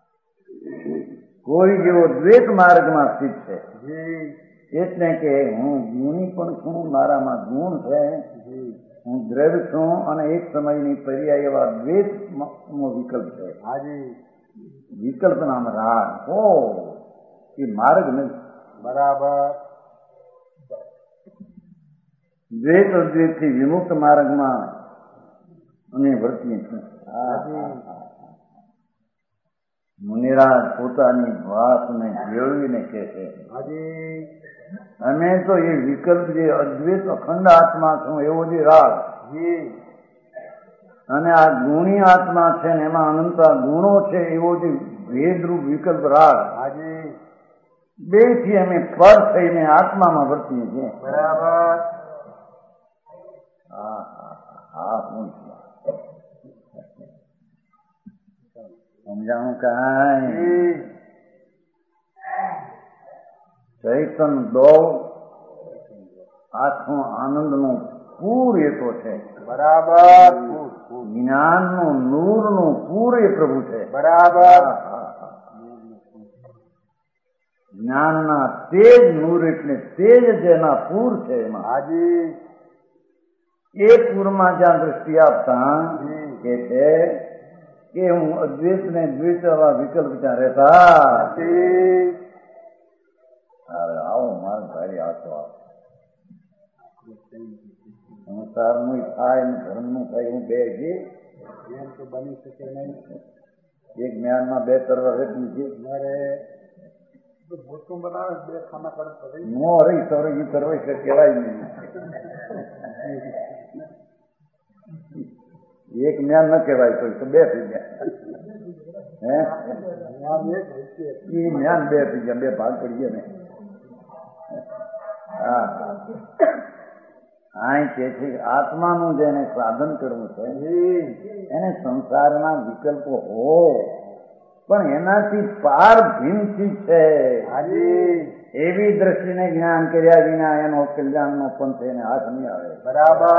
કોઈ જેવો દ્વૈત માર્ગમાં સ્થિત છે એટલે કે હું ગુણી પણ છું મારામાં ગુણ છે હું દ્રવ્ય છું અને એક સમયની પર્યાય એવા દ્વૈત નો વિકલ્પ છે. વિકલ્પ નામ રાગ હો એ માર્ગ નથી. બરાબર દ્વૈત અદ્વૈત થી વિમુક્ત માર્ગમાં અમે વર્તીએ છીએ. મુનિરાજ પોતાની વાતને મેળવીને કહે છે અમે તો એ વિકલ્પ જે અદ્વૈત અખંડ આત્મા છું એવો જે રાગ અને આ ગુણી આત્મા છે ને એમાં અનંતા ગુણો છે એવો જે ભેદરૂપ વિકલ્પ રાગ બે થી અમે પર થઈને આત્મામાં વર્તીએ છીએ. બરાબર હા હા હા હું સમજાણું કાંઈ જી ચૈતન દો આખો આનંદનો પૂર એ તો છે. બરાબર જ્ઞાનનું નૂરનું પૂર એ પ્રભુ છે. બરાબર જ્ઞાનના તેજ નૂર એટલે તેજ જેના પૂર છે એમાં હાજી એ પૂરમાં જ્યાં દ્રષ્ટિ આપતા કે છે કે હું અદ્વૈત ને દ્વૈત એવા વિકલ્પ ત્યાં રહેતા. અરે આવો મારા ભાઈ આ તો સંસારનું થાય ને ધર્મનું થાય હું બે છે એમ તો બની શકે નહીં. એક જ્ઞાનમાં બે તરવા રહેતી છે મારે ભૂતું બનાવે બે ખાના કરે નો રહી તો રહી તરવાઈ છે કહેવાય નહીં. એક જ્ઞાન ન કહેવાય કોઈ તો બે થઈ ગયા. હે એ જ્ઞાન બે થઈ ગયા, બે ભાગ પડી ગયા ને. હા આ કે છે આત્માનું જેને સાધન કરવું છે એને સંસારના વિકલ્પો હો પણ એનાથી પાર ભીમથી છે એવી દ્રષ્ટિને જ્ઞાન કર્યા વિના એનો કલ્યાણનો પંથ એને હાથ નહીં આવે. બરાબર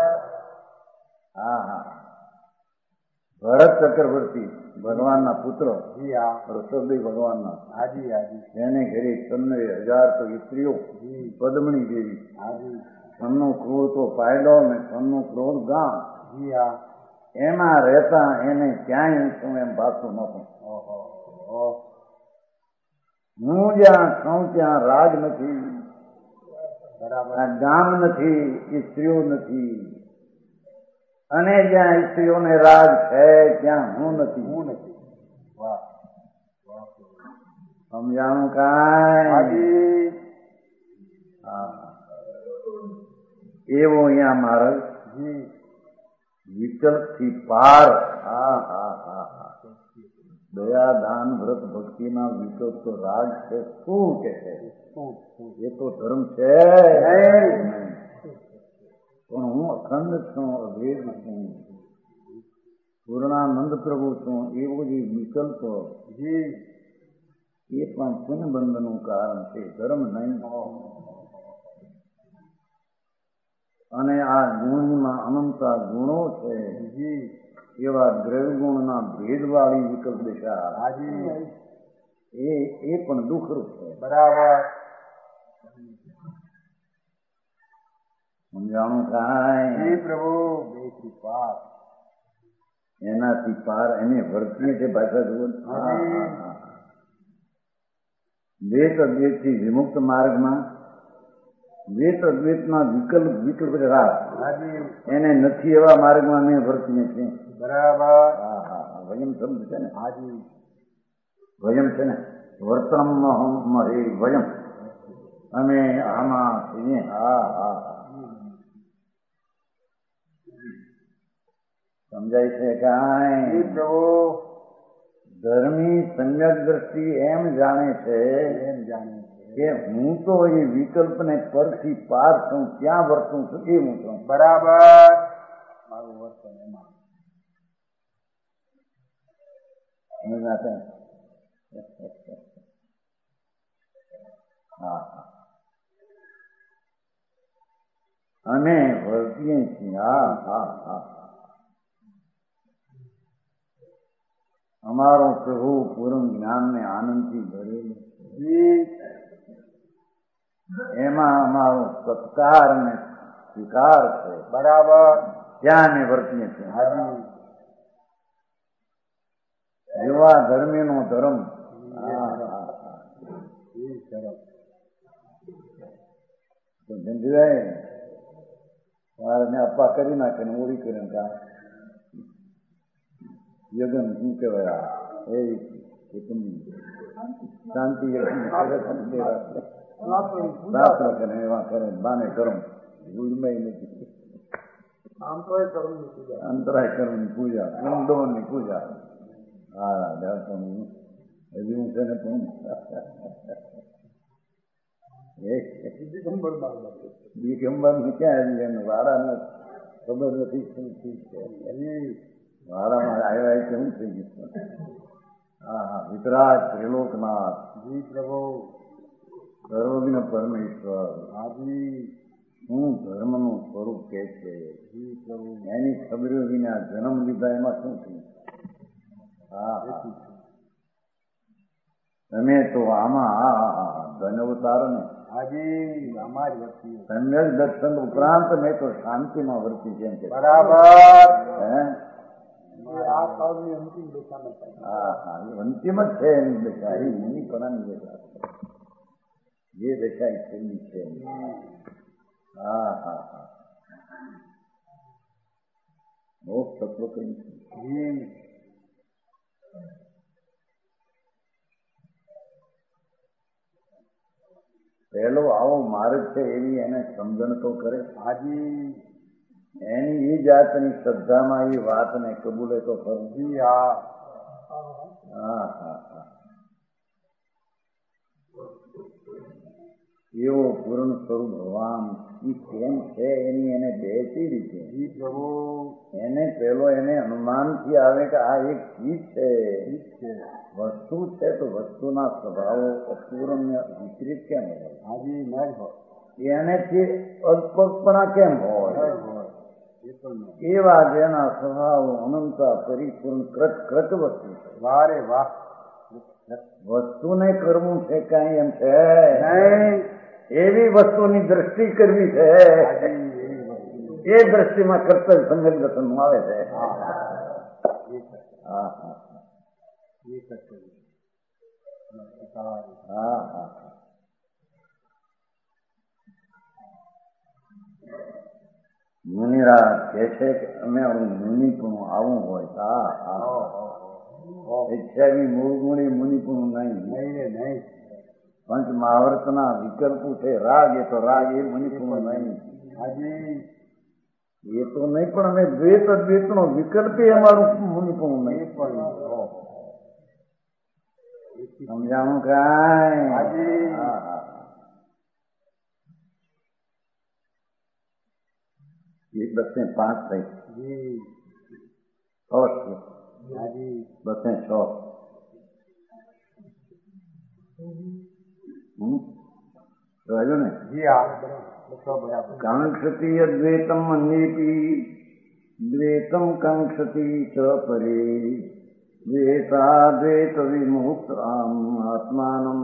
હા હા ભરત ચક્રવર્તી ભગવાનના પુત્ર જી હા રસોદય ભગવાનના હાજી હાજી એને ઘરે તન્ને હજાર તો સ્ત્રીઓ પદ્મણી દેવી હાજી સનનો ક્રોધ તો પાયડો ને સનનો ક્રોધ ગામ જી હા એમાં રહેતા એને ક્યાંય શું એમ ભાગતું નહોતું. હું જ્યાં છું ત્યાં રાજ નથી, બરાબર ગામ નથી, સ્ત્રીઓ નથી, અને જ્યાં સ્ત્રીઓને રાજ છે ત્યાં હું નથી. હું નથી. વાહ સમજાણું કાંઈ? હા એવો અહીંયા મહારાજ વિકલ્પથી પાર. હા હા હા હા દયા દાન વ્રત ભક્તિના વિકલ્પ તો રાજ છે. શું કે છે એ તો ધર્મ છે પણ હું અખંડ છું, અભેદ છું, પૂર્ણાનંદ પ્રભુ છું. એવો જે વિકલ્પ એ પણ પુનબંધનું કારણ છે, ધર્મ નહીં. અને આ ગુણમાં અનંતા ગુણો છે એવા દ્રવ્યગુણના ભેદવાળી વિકલ્પ દિશા એ એ પણ દુઃખરૂપ છે. બરાબર સમજાણું કાંઈ? પ્રભુ બેથી પાર એનાથી પાર એને વર્તીએ છે ભાષા જુઓ. દ્વૈત અદ્વૈતથી વિમુક્ત માર્ગમાં દ્વૈત અદ્વૈતના વિકલ્પ વિકલ્પ રાગ એને નથી એવા માર્ગમાં અમે વર્તીએ છીએ. બરાબર હા હા વયમ શબ્દ છે ને. હાજી વયમ છે ને વર્તન હે વયમ અમે આમાં છીએ. હા હા સમજાય છે કાંઈ? પ્રભુ ધર્મી સમ્યક દ્રષ્ટિ એમ જાણે છે એમ જાણે કે હું તો એ વિકલ્પને પરથી પાર છું, ક્યાં વર્તું છું એ હું છું. બરાબર મારું વર્તન એમાં હા અમે વર્તીએ છીએ. હા હા હા અમારો પ્રભુ પૂર્ણ જ્ઞાનને આનંદથી ભરેલો એમાં અમારો સત્કાર અને સ્વીકાર છે. બરાબર ત્યાં અમે વર્તીએ છીએ. હાજી એવા ધર્મીનો ધર્મ. મારે અપ્પા કરી નાખે ને ઓળી કરીને કા યજન શું કહેવાય એ શાંતિ રાત રાખે ને એવા કરે બાને કરમ ગુડમય નથી. અંતરાય કર્મની પૂજા વૃંદોની પૂજા. હા હજી હું છે ને પણ દિગંબર ને ક્યાં હજી એને વાળાને ખબર નથી શું શું છે. વાળામાં આવ્યા છે શું થઈ ગયું હા હા વિતરાજ ત્રિલોકનાથ જી પ્રભુ સર્વજ્ઞ પરમેશ્વર હાજી શું ધર્મનું સ્વરૂપ કે છે જી પ્રભુ એની ખબરો વિના જન્મ લીધા એમાં શું થયું? હા હા તમે તો આમાં ધન અવતાર ને હાજી અમારી વસ્તી સમ્યક દર્શન ઉપરાંત મેં તો શાંતિમાં વર્તી જેમ કે બરાબર હે આ કાળની અંતિમ દશામાં હા હા એ અંતિમ જ છે એની દશા એ મુનિપણાની દશા જે દશા એ છેલ્લી છે હા હા હા મોક્ષ તત્વ કઈ જી પહેલો આવો માર્ગ છે એવી એને સમજણ તો કરે હાજી એની એ જાતની શ્રદ્ધામાં એ વાતને કબૂલે તો ખરું જી હા હા હા હા એવો પૂર્ણ સ્વરૂપ ભગવાન એ કેમ છે એની એને બેસી રીતે જી પ્રભુ એને પેલો એને અનુમાનથી આવે કે આ એક ચીજ છે ઠીક છે વસ્તુ છે તો વસ્તુના સ્વભાવો અપૂર્ણ વિપરીત કેમ હોય હાજી નહીં હોય એનેથી અલ્પકપણા કેમ હોય નહીં હોય એ તો નહીં એવા જેના સ્વભાવો અનંતા પરિપૂર્ણ કૃત કૃત વસ્તુ છે વાહ રે વાહ વસ્તુને કરવું છે કાંઈ એમ છે નહીં એવી વસ્તુની દ્રષ્ટિ કરવી છે હાજી એવી વસ્તુ એ દ્રષ્ટિમાં કર્તવ્ય સંગત દર્શન આવે છે હા હા એ કરશે હા હા એ કરશે હા હા મુનિરાજ કે છે કે અમે મુનિપણું આવું હોય હા હા ઈચ્છાવી મૂળગુણી મુનિપણું નહીં નહીં રે નહીં પંચ મહાવર્તના વિકલ્પો છે રાગ એ તો રાગ એ મુનિપણું નહીં હાજી એ તો નહીં પણ અમે દ્વૈત અદ્વૈતનો વિકલ્પ અમારું મુનિપણું એ નહીં પણ સમજાણું કાંઈ હાજી. હા હા એ બસે પાંચ થઈ જી છ હાજી બસે છ હમ રહ્યું ને જી હા બરાબર બરાબર કાંક્ષતિ અદ્વૈતમ અન્યેપી દ્વૈતમ કાંક્ષતિ ચ પરે દ્વૈતાદ્વૈત વિમુક્ત આમ આત્માનમ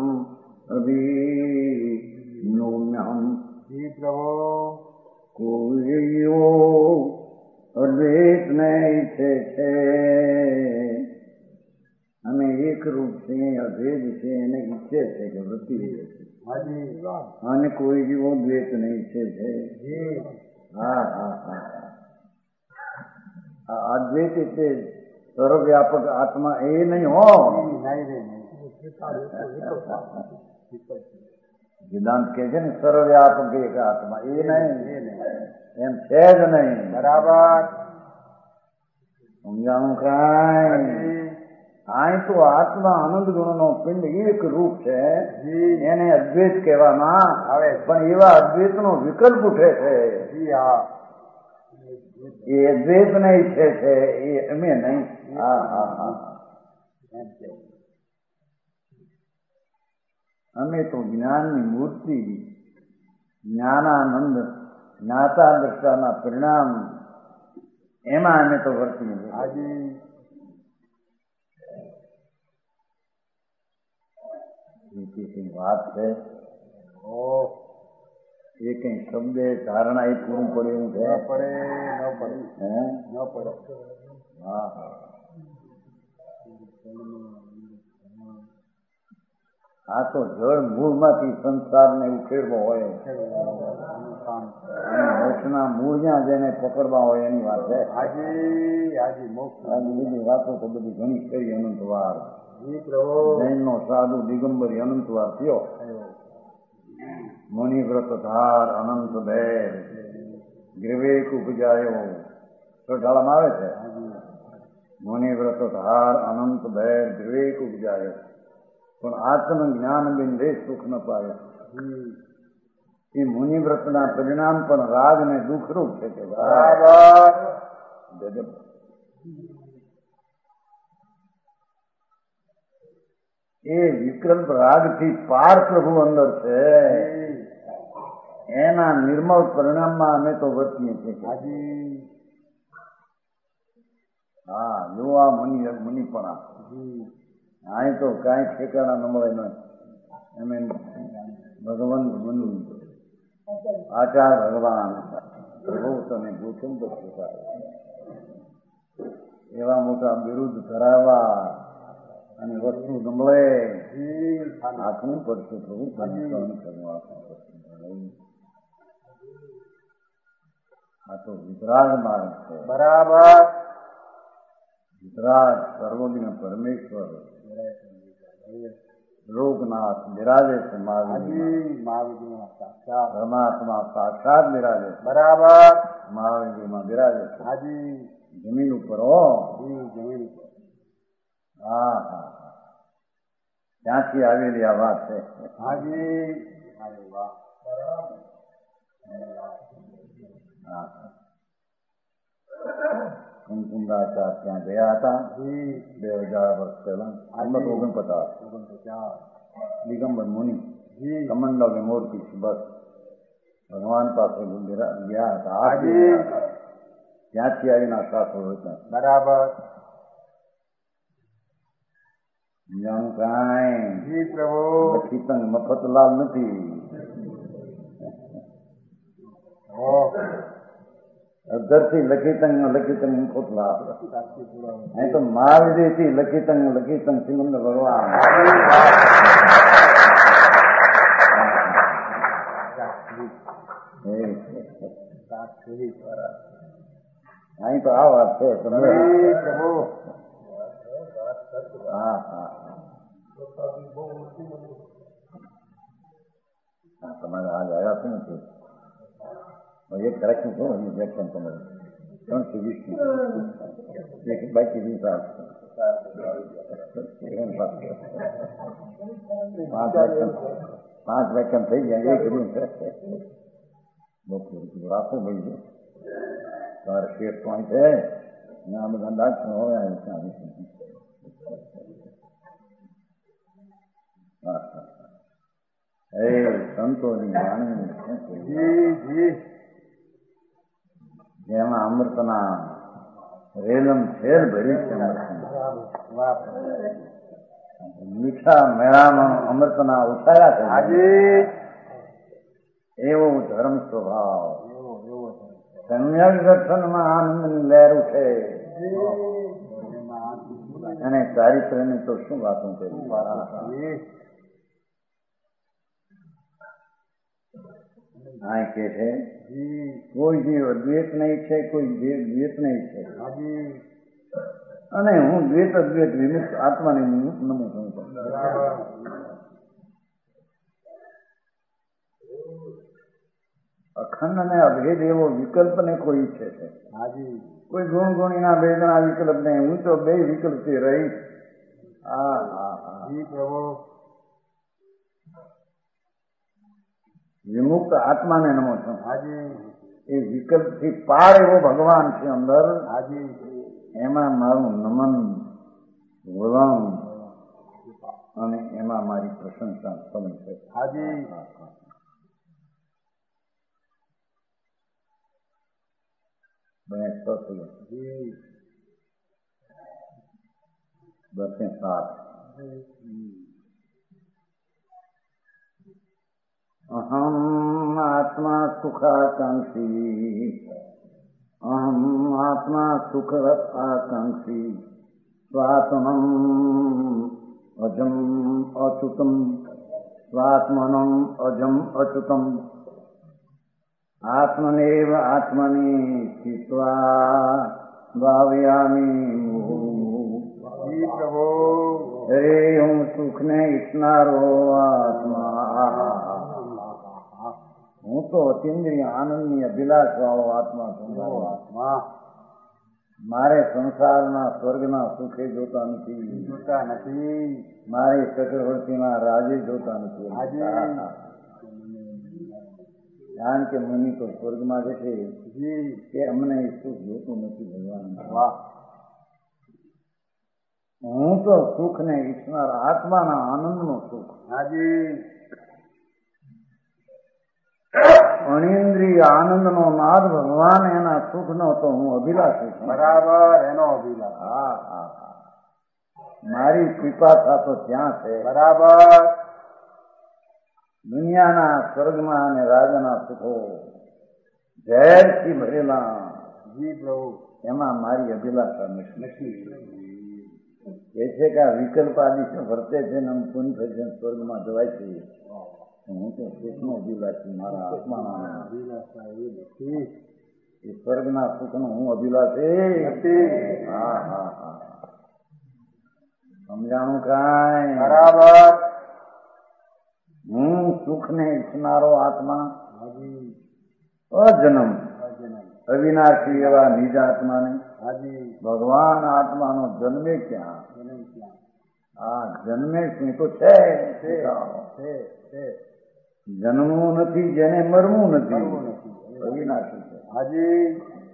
અભિનોમ્યહમ જી પ્રભુ કોઈઓ અદ્વૈતને ઈચ્છે છે અમે એક રૂપ છે અભેદ છે એને ઈચ્છે છે કે વૃત્તિ છે હાજી અને કોઈ જેવો દ્વેષ નહીં ઈચ્છે છે જી હા હા હા આ અદ્વૈત એટલે સર્વવ્યાપક આત્મા એ નહીં હો નહીં રે નહીં વેદાંત કે છે ને સર્વવ્યાપક એક આત્મા એ નહીં એ નહીં એમ છે જ નહીં બરાબર સમજાણું કાંઈ હાજી અહીં તો આત્મા આનંદ ગુણનો પિંડ એક રૂપ છે જી એને અદ્વૈત કહેવામાં આવે પણ એવા અદ્વૈતનો વિકલ્પ ઉઠે છે જી હા એ અદ્વૈતને ઈચ્છે છે એ અમે નહીં હા હા હા એમ છે અમે તો જ્ઞાનની મૂર્તિ જ્ઞાનાનંદ જ્ઞાતા દ્રષ્ટાના પરિણામ એમાં અમે તો વર્તીએ છીએ. હાજી બીજી કઈ વાત છે ઓહ એ કઈ શબ્દ ધારણા એ પૂરું પડે એવું ન છે પડે ન પડે હે ન પડે હા હા આ તો જળ મૂળમાંથી સંસારને ઉખેડવો હોય કામ અને મોક્ષના મૂળ જ્યાં જેને પકડવા હોય એની વાત છે હાજી હાજી મોક્ષ આ બધી વાતો તો બધી ઘણી કરી અનંતવાર જી પ્રભુ જૈનનો સાધુ દિગંબરી અનંતવાર થયો થયો મુનિવ્રત ધાર અનંત ભેદ ગ્રીવેક ઉપજાયો છઠાળામાં આવે છે હાજી મુનિવ્રત ધાર અનંત ભેદ ગ્રીવેક ઉપજાયો પણ આત્મ જ્ઞાન બિંદે સુખ ન પાયો જી એ મુનિવ્રતના પરિણામ પણ રાગ ને દુઃખરૂપ છે કે બરાબર એ વિકલ્પ રાગથી પાર પ્રભુ અંદર છે. એના નિર્મળ પરિણામમાં અમે તો વર્તીએ છીએ. હા, જો આ મુનિ મુનિપણા અહીં તો કાંઈ ઠેકાણા ન મળે નહીં. એમ ભગવાન મુનિ આચાર ભગવાન પ્રભુ તમે ગોઠમ તો એવા મોટા બિરુદ ધરાવવા અને વસ્તુ ન મળે આપવું પડશે પ્રભુ. આ તો વિતરાગ માર્ગ છે. બરાબર. વિતરાગ સર્વજ્ઞ પરમેશ્વર લોકનાથ બિરાજે છે. પરમાત્મા સાક્ષાત બિરાજે. બરાબર. મહાવીરમાં બિરાજે છે. હાજી. જમીન ઉપર હો. જમીન ઉપર. હા હા ત્યાંથી આવેલી આ વાત છે. હાજી. હા કુમકુંદાચાર ત્યાં ગયા હતા બે હજાર વર્ષ પહેલા. ઓગણપચાસ ઓગણપચાસ દિગંબર મુનિ કમંડલ મોરપીછ બસ ભગવાન પાસે ગયા હતા. ત્યાંથી આવીને આ શાસ્ત્રો હતા. બરાબર. જાણું કાંઈ પ્રભુ લખીતંગ મફતલાલ નથી. અધરથી લખીતંગ લખીતંગ મફતલાલ. અહીં તો મહાવિદેથી લખીતંગ લખીતંગ સિમંદર ભગવાન. અહીં તો આ વાત છે. હા હા હા તમારે આજ આવ્યા છે નથી. એક કરેક્શન છું ઇન્જેક્શન તમારે ત્રણસો વીસ એક બાકી વીસ પાંચ વેકન પાંચ વેકન થઈ ગયા. એ કર્યું રાખો ભાઈ તમારે શેર પોઈન્ટ છે ને આ બધા દાજ હોય. હા હા એ સંતોની વાણી જેમાં અમૃતના રેલમ શેર ભરી છે. મીઠા મેળામાં અમૃતના ઉછાયા છે. એવો ધર્મ સ્વભાવ સમ્યક દર્શનમાં આનંદની લહેર ઉઠે. અને ચારિત્ર્યની તો શું વાતો કરી. આ કે છે કોઈ જીવ દ્વેષ નહીં છે, કોઈ જીવ દ્વેષ નહીં છે. અને હું દ્વેષ અદ્વેષ વિમુક્ત આત્માને નમું છું. અખંડ અને અભેદ એવો વિકલ્પ ને કોઈ ઈચ્છે છે. કોઈ ગુણ ગુણીના ભેદના વિકલ્પ નહીં. હું તો બે વિકલ્પથી રહી. હા હા હા વિમુક્ત આત્માને નમો છું. એ વિકલ્પથી પાર એવો ભગવાન છે અંદર. એમાં મારું નમન વલણ અને એમાં મારી પ્રશંસા પણ છે. બસે સાત અહમ આત્મા સુખાકાંક્ષી અહમ આત્મા સુખ આકાંક્ષી સ્વાત્મનમ અજમ અચ્યુતમ સ્વાત્મનમ અજમ અચ્યુતમ આત્મનેવ આત્મની સ્થિત્વા ભાવયામી. અરે હું સુખને ઈચ્છનારો આત્મા. હું તો અતિન્દ્રિય આનંદની અભિલાષ વાળો આત્મા છું. મારે સંસારના સ્વર્ગના સુખે જોતા નથી. જોતા નથી મારે ચક્રવર્તીના રાજે જોતા નથી. કારણ કે મુનિ તો સ્વર્ગમાં જશે કે અમને સુખ જોતું નથી ભગવાન. હું તો સુખ ને ઈચ્છનાર આત્માના આનંદનો સુખ. હાજી અણિન્દ્રિય આનંદનો નાદ ભગવાન એના સુખનો તો હું અભિલાષી છું. બરાબર એનો અભિલાષ. હા હા હા મારી કૃપા તો ત્યાં છે. બરાબર દુનિયાના સ્વર્ગમાં અને રાજાના સુખો ઝેરથી ભરેલા જી પ્રભુ એમાં મારી અભિલાષા નથી. નથી. એ છે કે આ વિકલ્પ આદિ વર્તે છે ને આમ પૂન થઈ છે સ્વર્ગમાં જવાય છે. હું તો સુખનો અભિલાષી મારા આત્માના અભિલાષા એ નથી. એ સ્વર્ગના સુખનો હું અભિલાષી નથી. હા હા હા સમજાણું કાંઈ? બરાબર હું સુખને ઈચ્છનારો આત્મા હાજી અજન્મ અજનમ અવિનાશી એવા નિજ આત્માને હાજી ભગવાન આત્માનો જન્મે ક્યાં? જન્મ ક્યાં? આ જન્મે શું તો છે છે છે છે જન્મવું નથી જેને મરવું નથી. મરવું નથી. અવિનાશી છે. હાજી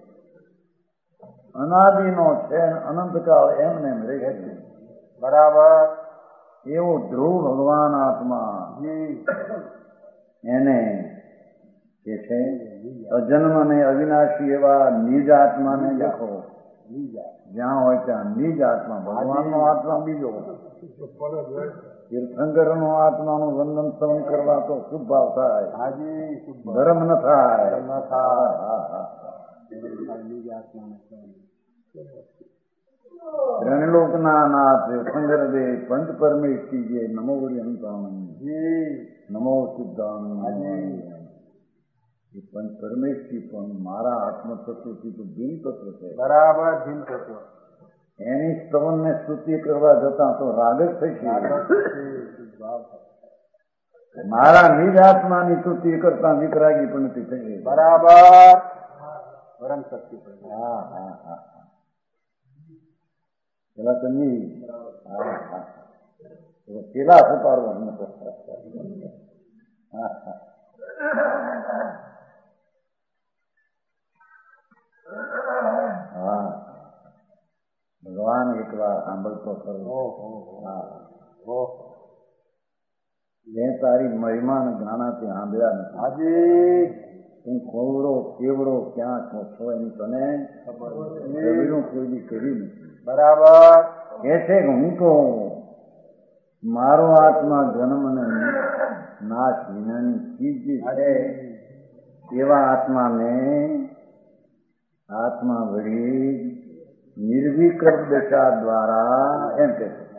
અનાદિનો છે અનંતકાળ એમને એમ રહે છે. બરાબર એવો ધ્રુવ ભગવાન આત્મા જી એને કે છે અજન્મ અને અવિનાશી એવા નિજ આત્માને દેખો. બીજા જ્યાં હોય ત્યાં નિજ આત્મા ભગવાનનો આત્મા બીજો. તીર્થંકરનો આત્માનું વંદન સ્મરણ કરવા તો શુભ ભાવ થાય. હાજી ધર્મ ન થાય. ધર્મ ન થાય. હા હા બીજા આત્માને ત્રણલોકના નાથ તીર્થંકર દે પંચ પરમેશ્વરી જે નમો હરિહંતાનંદ જી નમો સિદ્ધાનંદ. હાજી એ પંચ પરમેશ્વરી પણ મારા આત્મતત્વથી તો ભિન્ન તત્વ છે. બરાબર ભીમ તત્વ એની સ્તવન ને સ્તુતિ કરવા જતા તો રાગ જ થશે. મારા નિજ આત્માની સ્તુતિ કરતા વિકરાગી પણ નથી થશે. બરાબર પરમ શક્તિ. હા હા હા પેલા તમે હા હા પેલા ઉતારવાનું. હા હા હા ભગવાન એકવાર સાંભળતો ખરો. હા મેં તારી મહિમાન ગાણાથી સાંભળ્યા નથી. હાજી તું કોવડો કેવડો ક્યાં છો એની તને ખબર કોઈ બી કરી નથી. બરાબર કે છે કે હું તો મારો આત્મા જન્મ અને નાશ વિનાની ચીજ છે એવા આત્માને આત્મા વળી નિર્વિકલ્પ દશા દ્વારા એમ કે છે.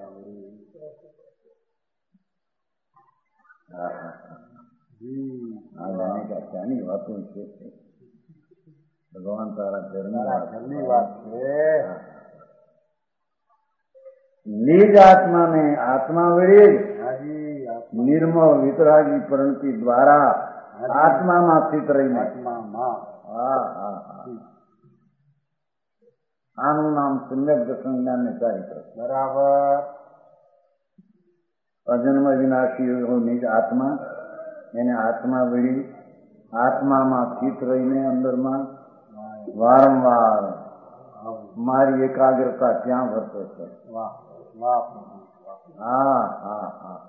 ક્યાંની વાતો છે ભગવાન તારા ઘરની વાત છે. નિજ આત્માને આત્મા વળી હાજી નિર્મળ વિતરાગી પ્રણતિ દ્વારા આત્મામાં સ્થિત રહીને આત્મામાં હા હા હા આનું નામ સમ્યક દર્શન જ્ઞાન ને ચારિત્ર. બરાબર અજન્મ વિનાશી એવો નિજ આત્મા એને આત્મા વળી આત્મામાં સ્થિત રહીને અંદરમાં વારંવાર મારી એકાગ્રતા ક્યાં વર્તે છે. વાહ વાહ હા હા હા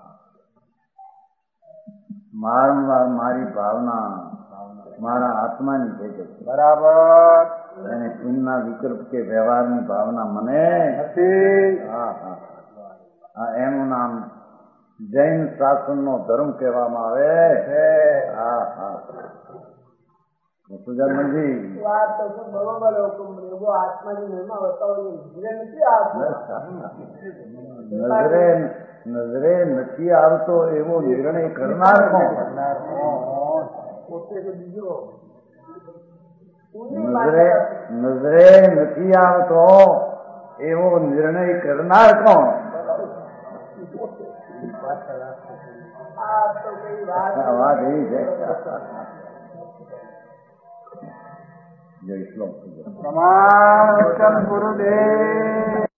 વારંવાર મારી ભાવના મારા આત્માની થઈ ગઈ. બરાબર એને પુણ્યના વિકલ્પ કે વ્યવહારની ભાવના મને નથી. હા હા હા એનું નામ જૈન શાસનનો ધર્મ કહેવામાં આવે છે. હા હા સુજાનજી વાત તો છે બરોબર એવો આત્માની મહિમા બતાવવાની નજરે નથી આવતો. નજરે નજરે નથી આવતો એવો નિર્ણય કરનાર કોણ? પોતે કે બીજો નજરે નજરે નથી આવતો એવો નિર્ણય કરનાર કોણ? આ તો કઈ વાત વાત એવી છે. જય શ્લોક પ્રમાણ ગુરુદેવ.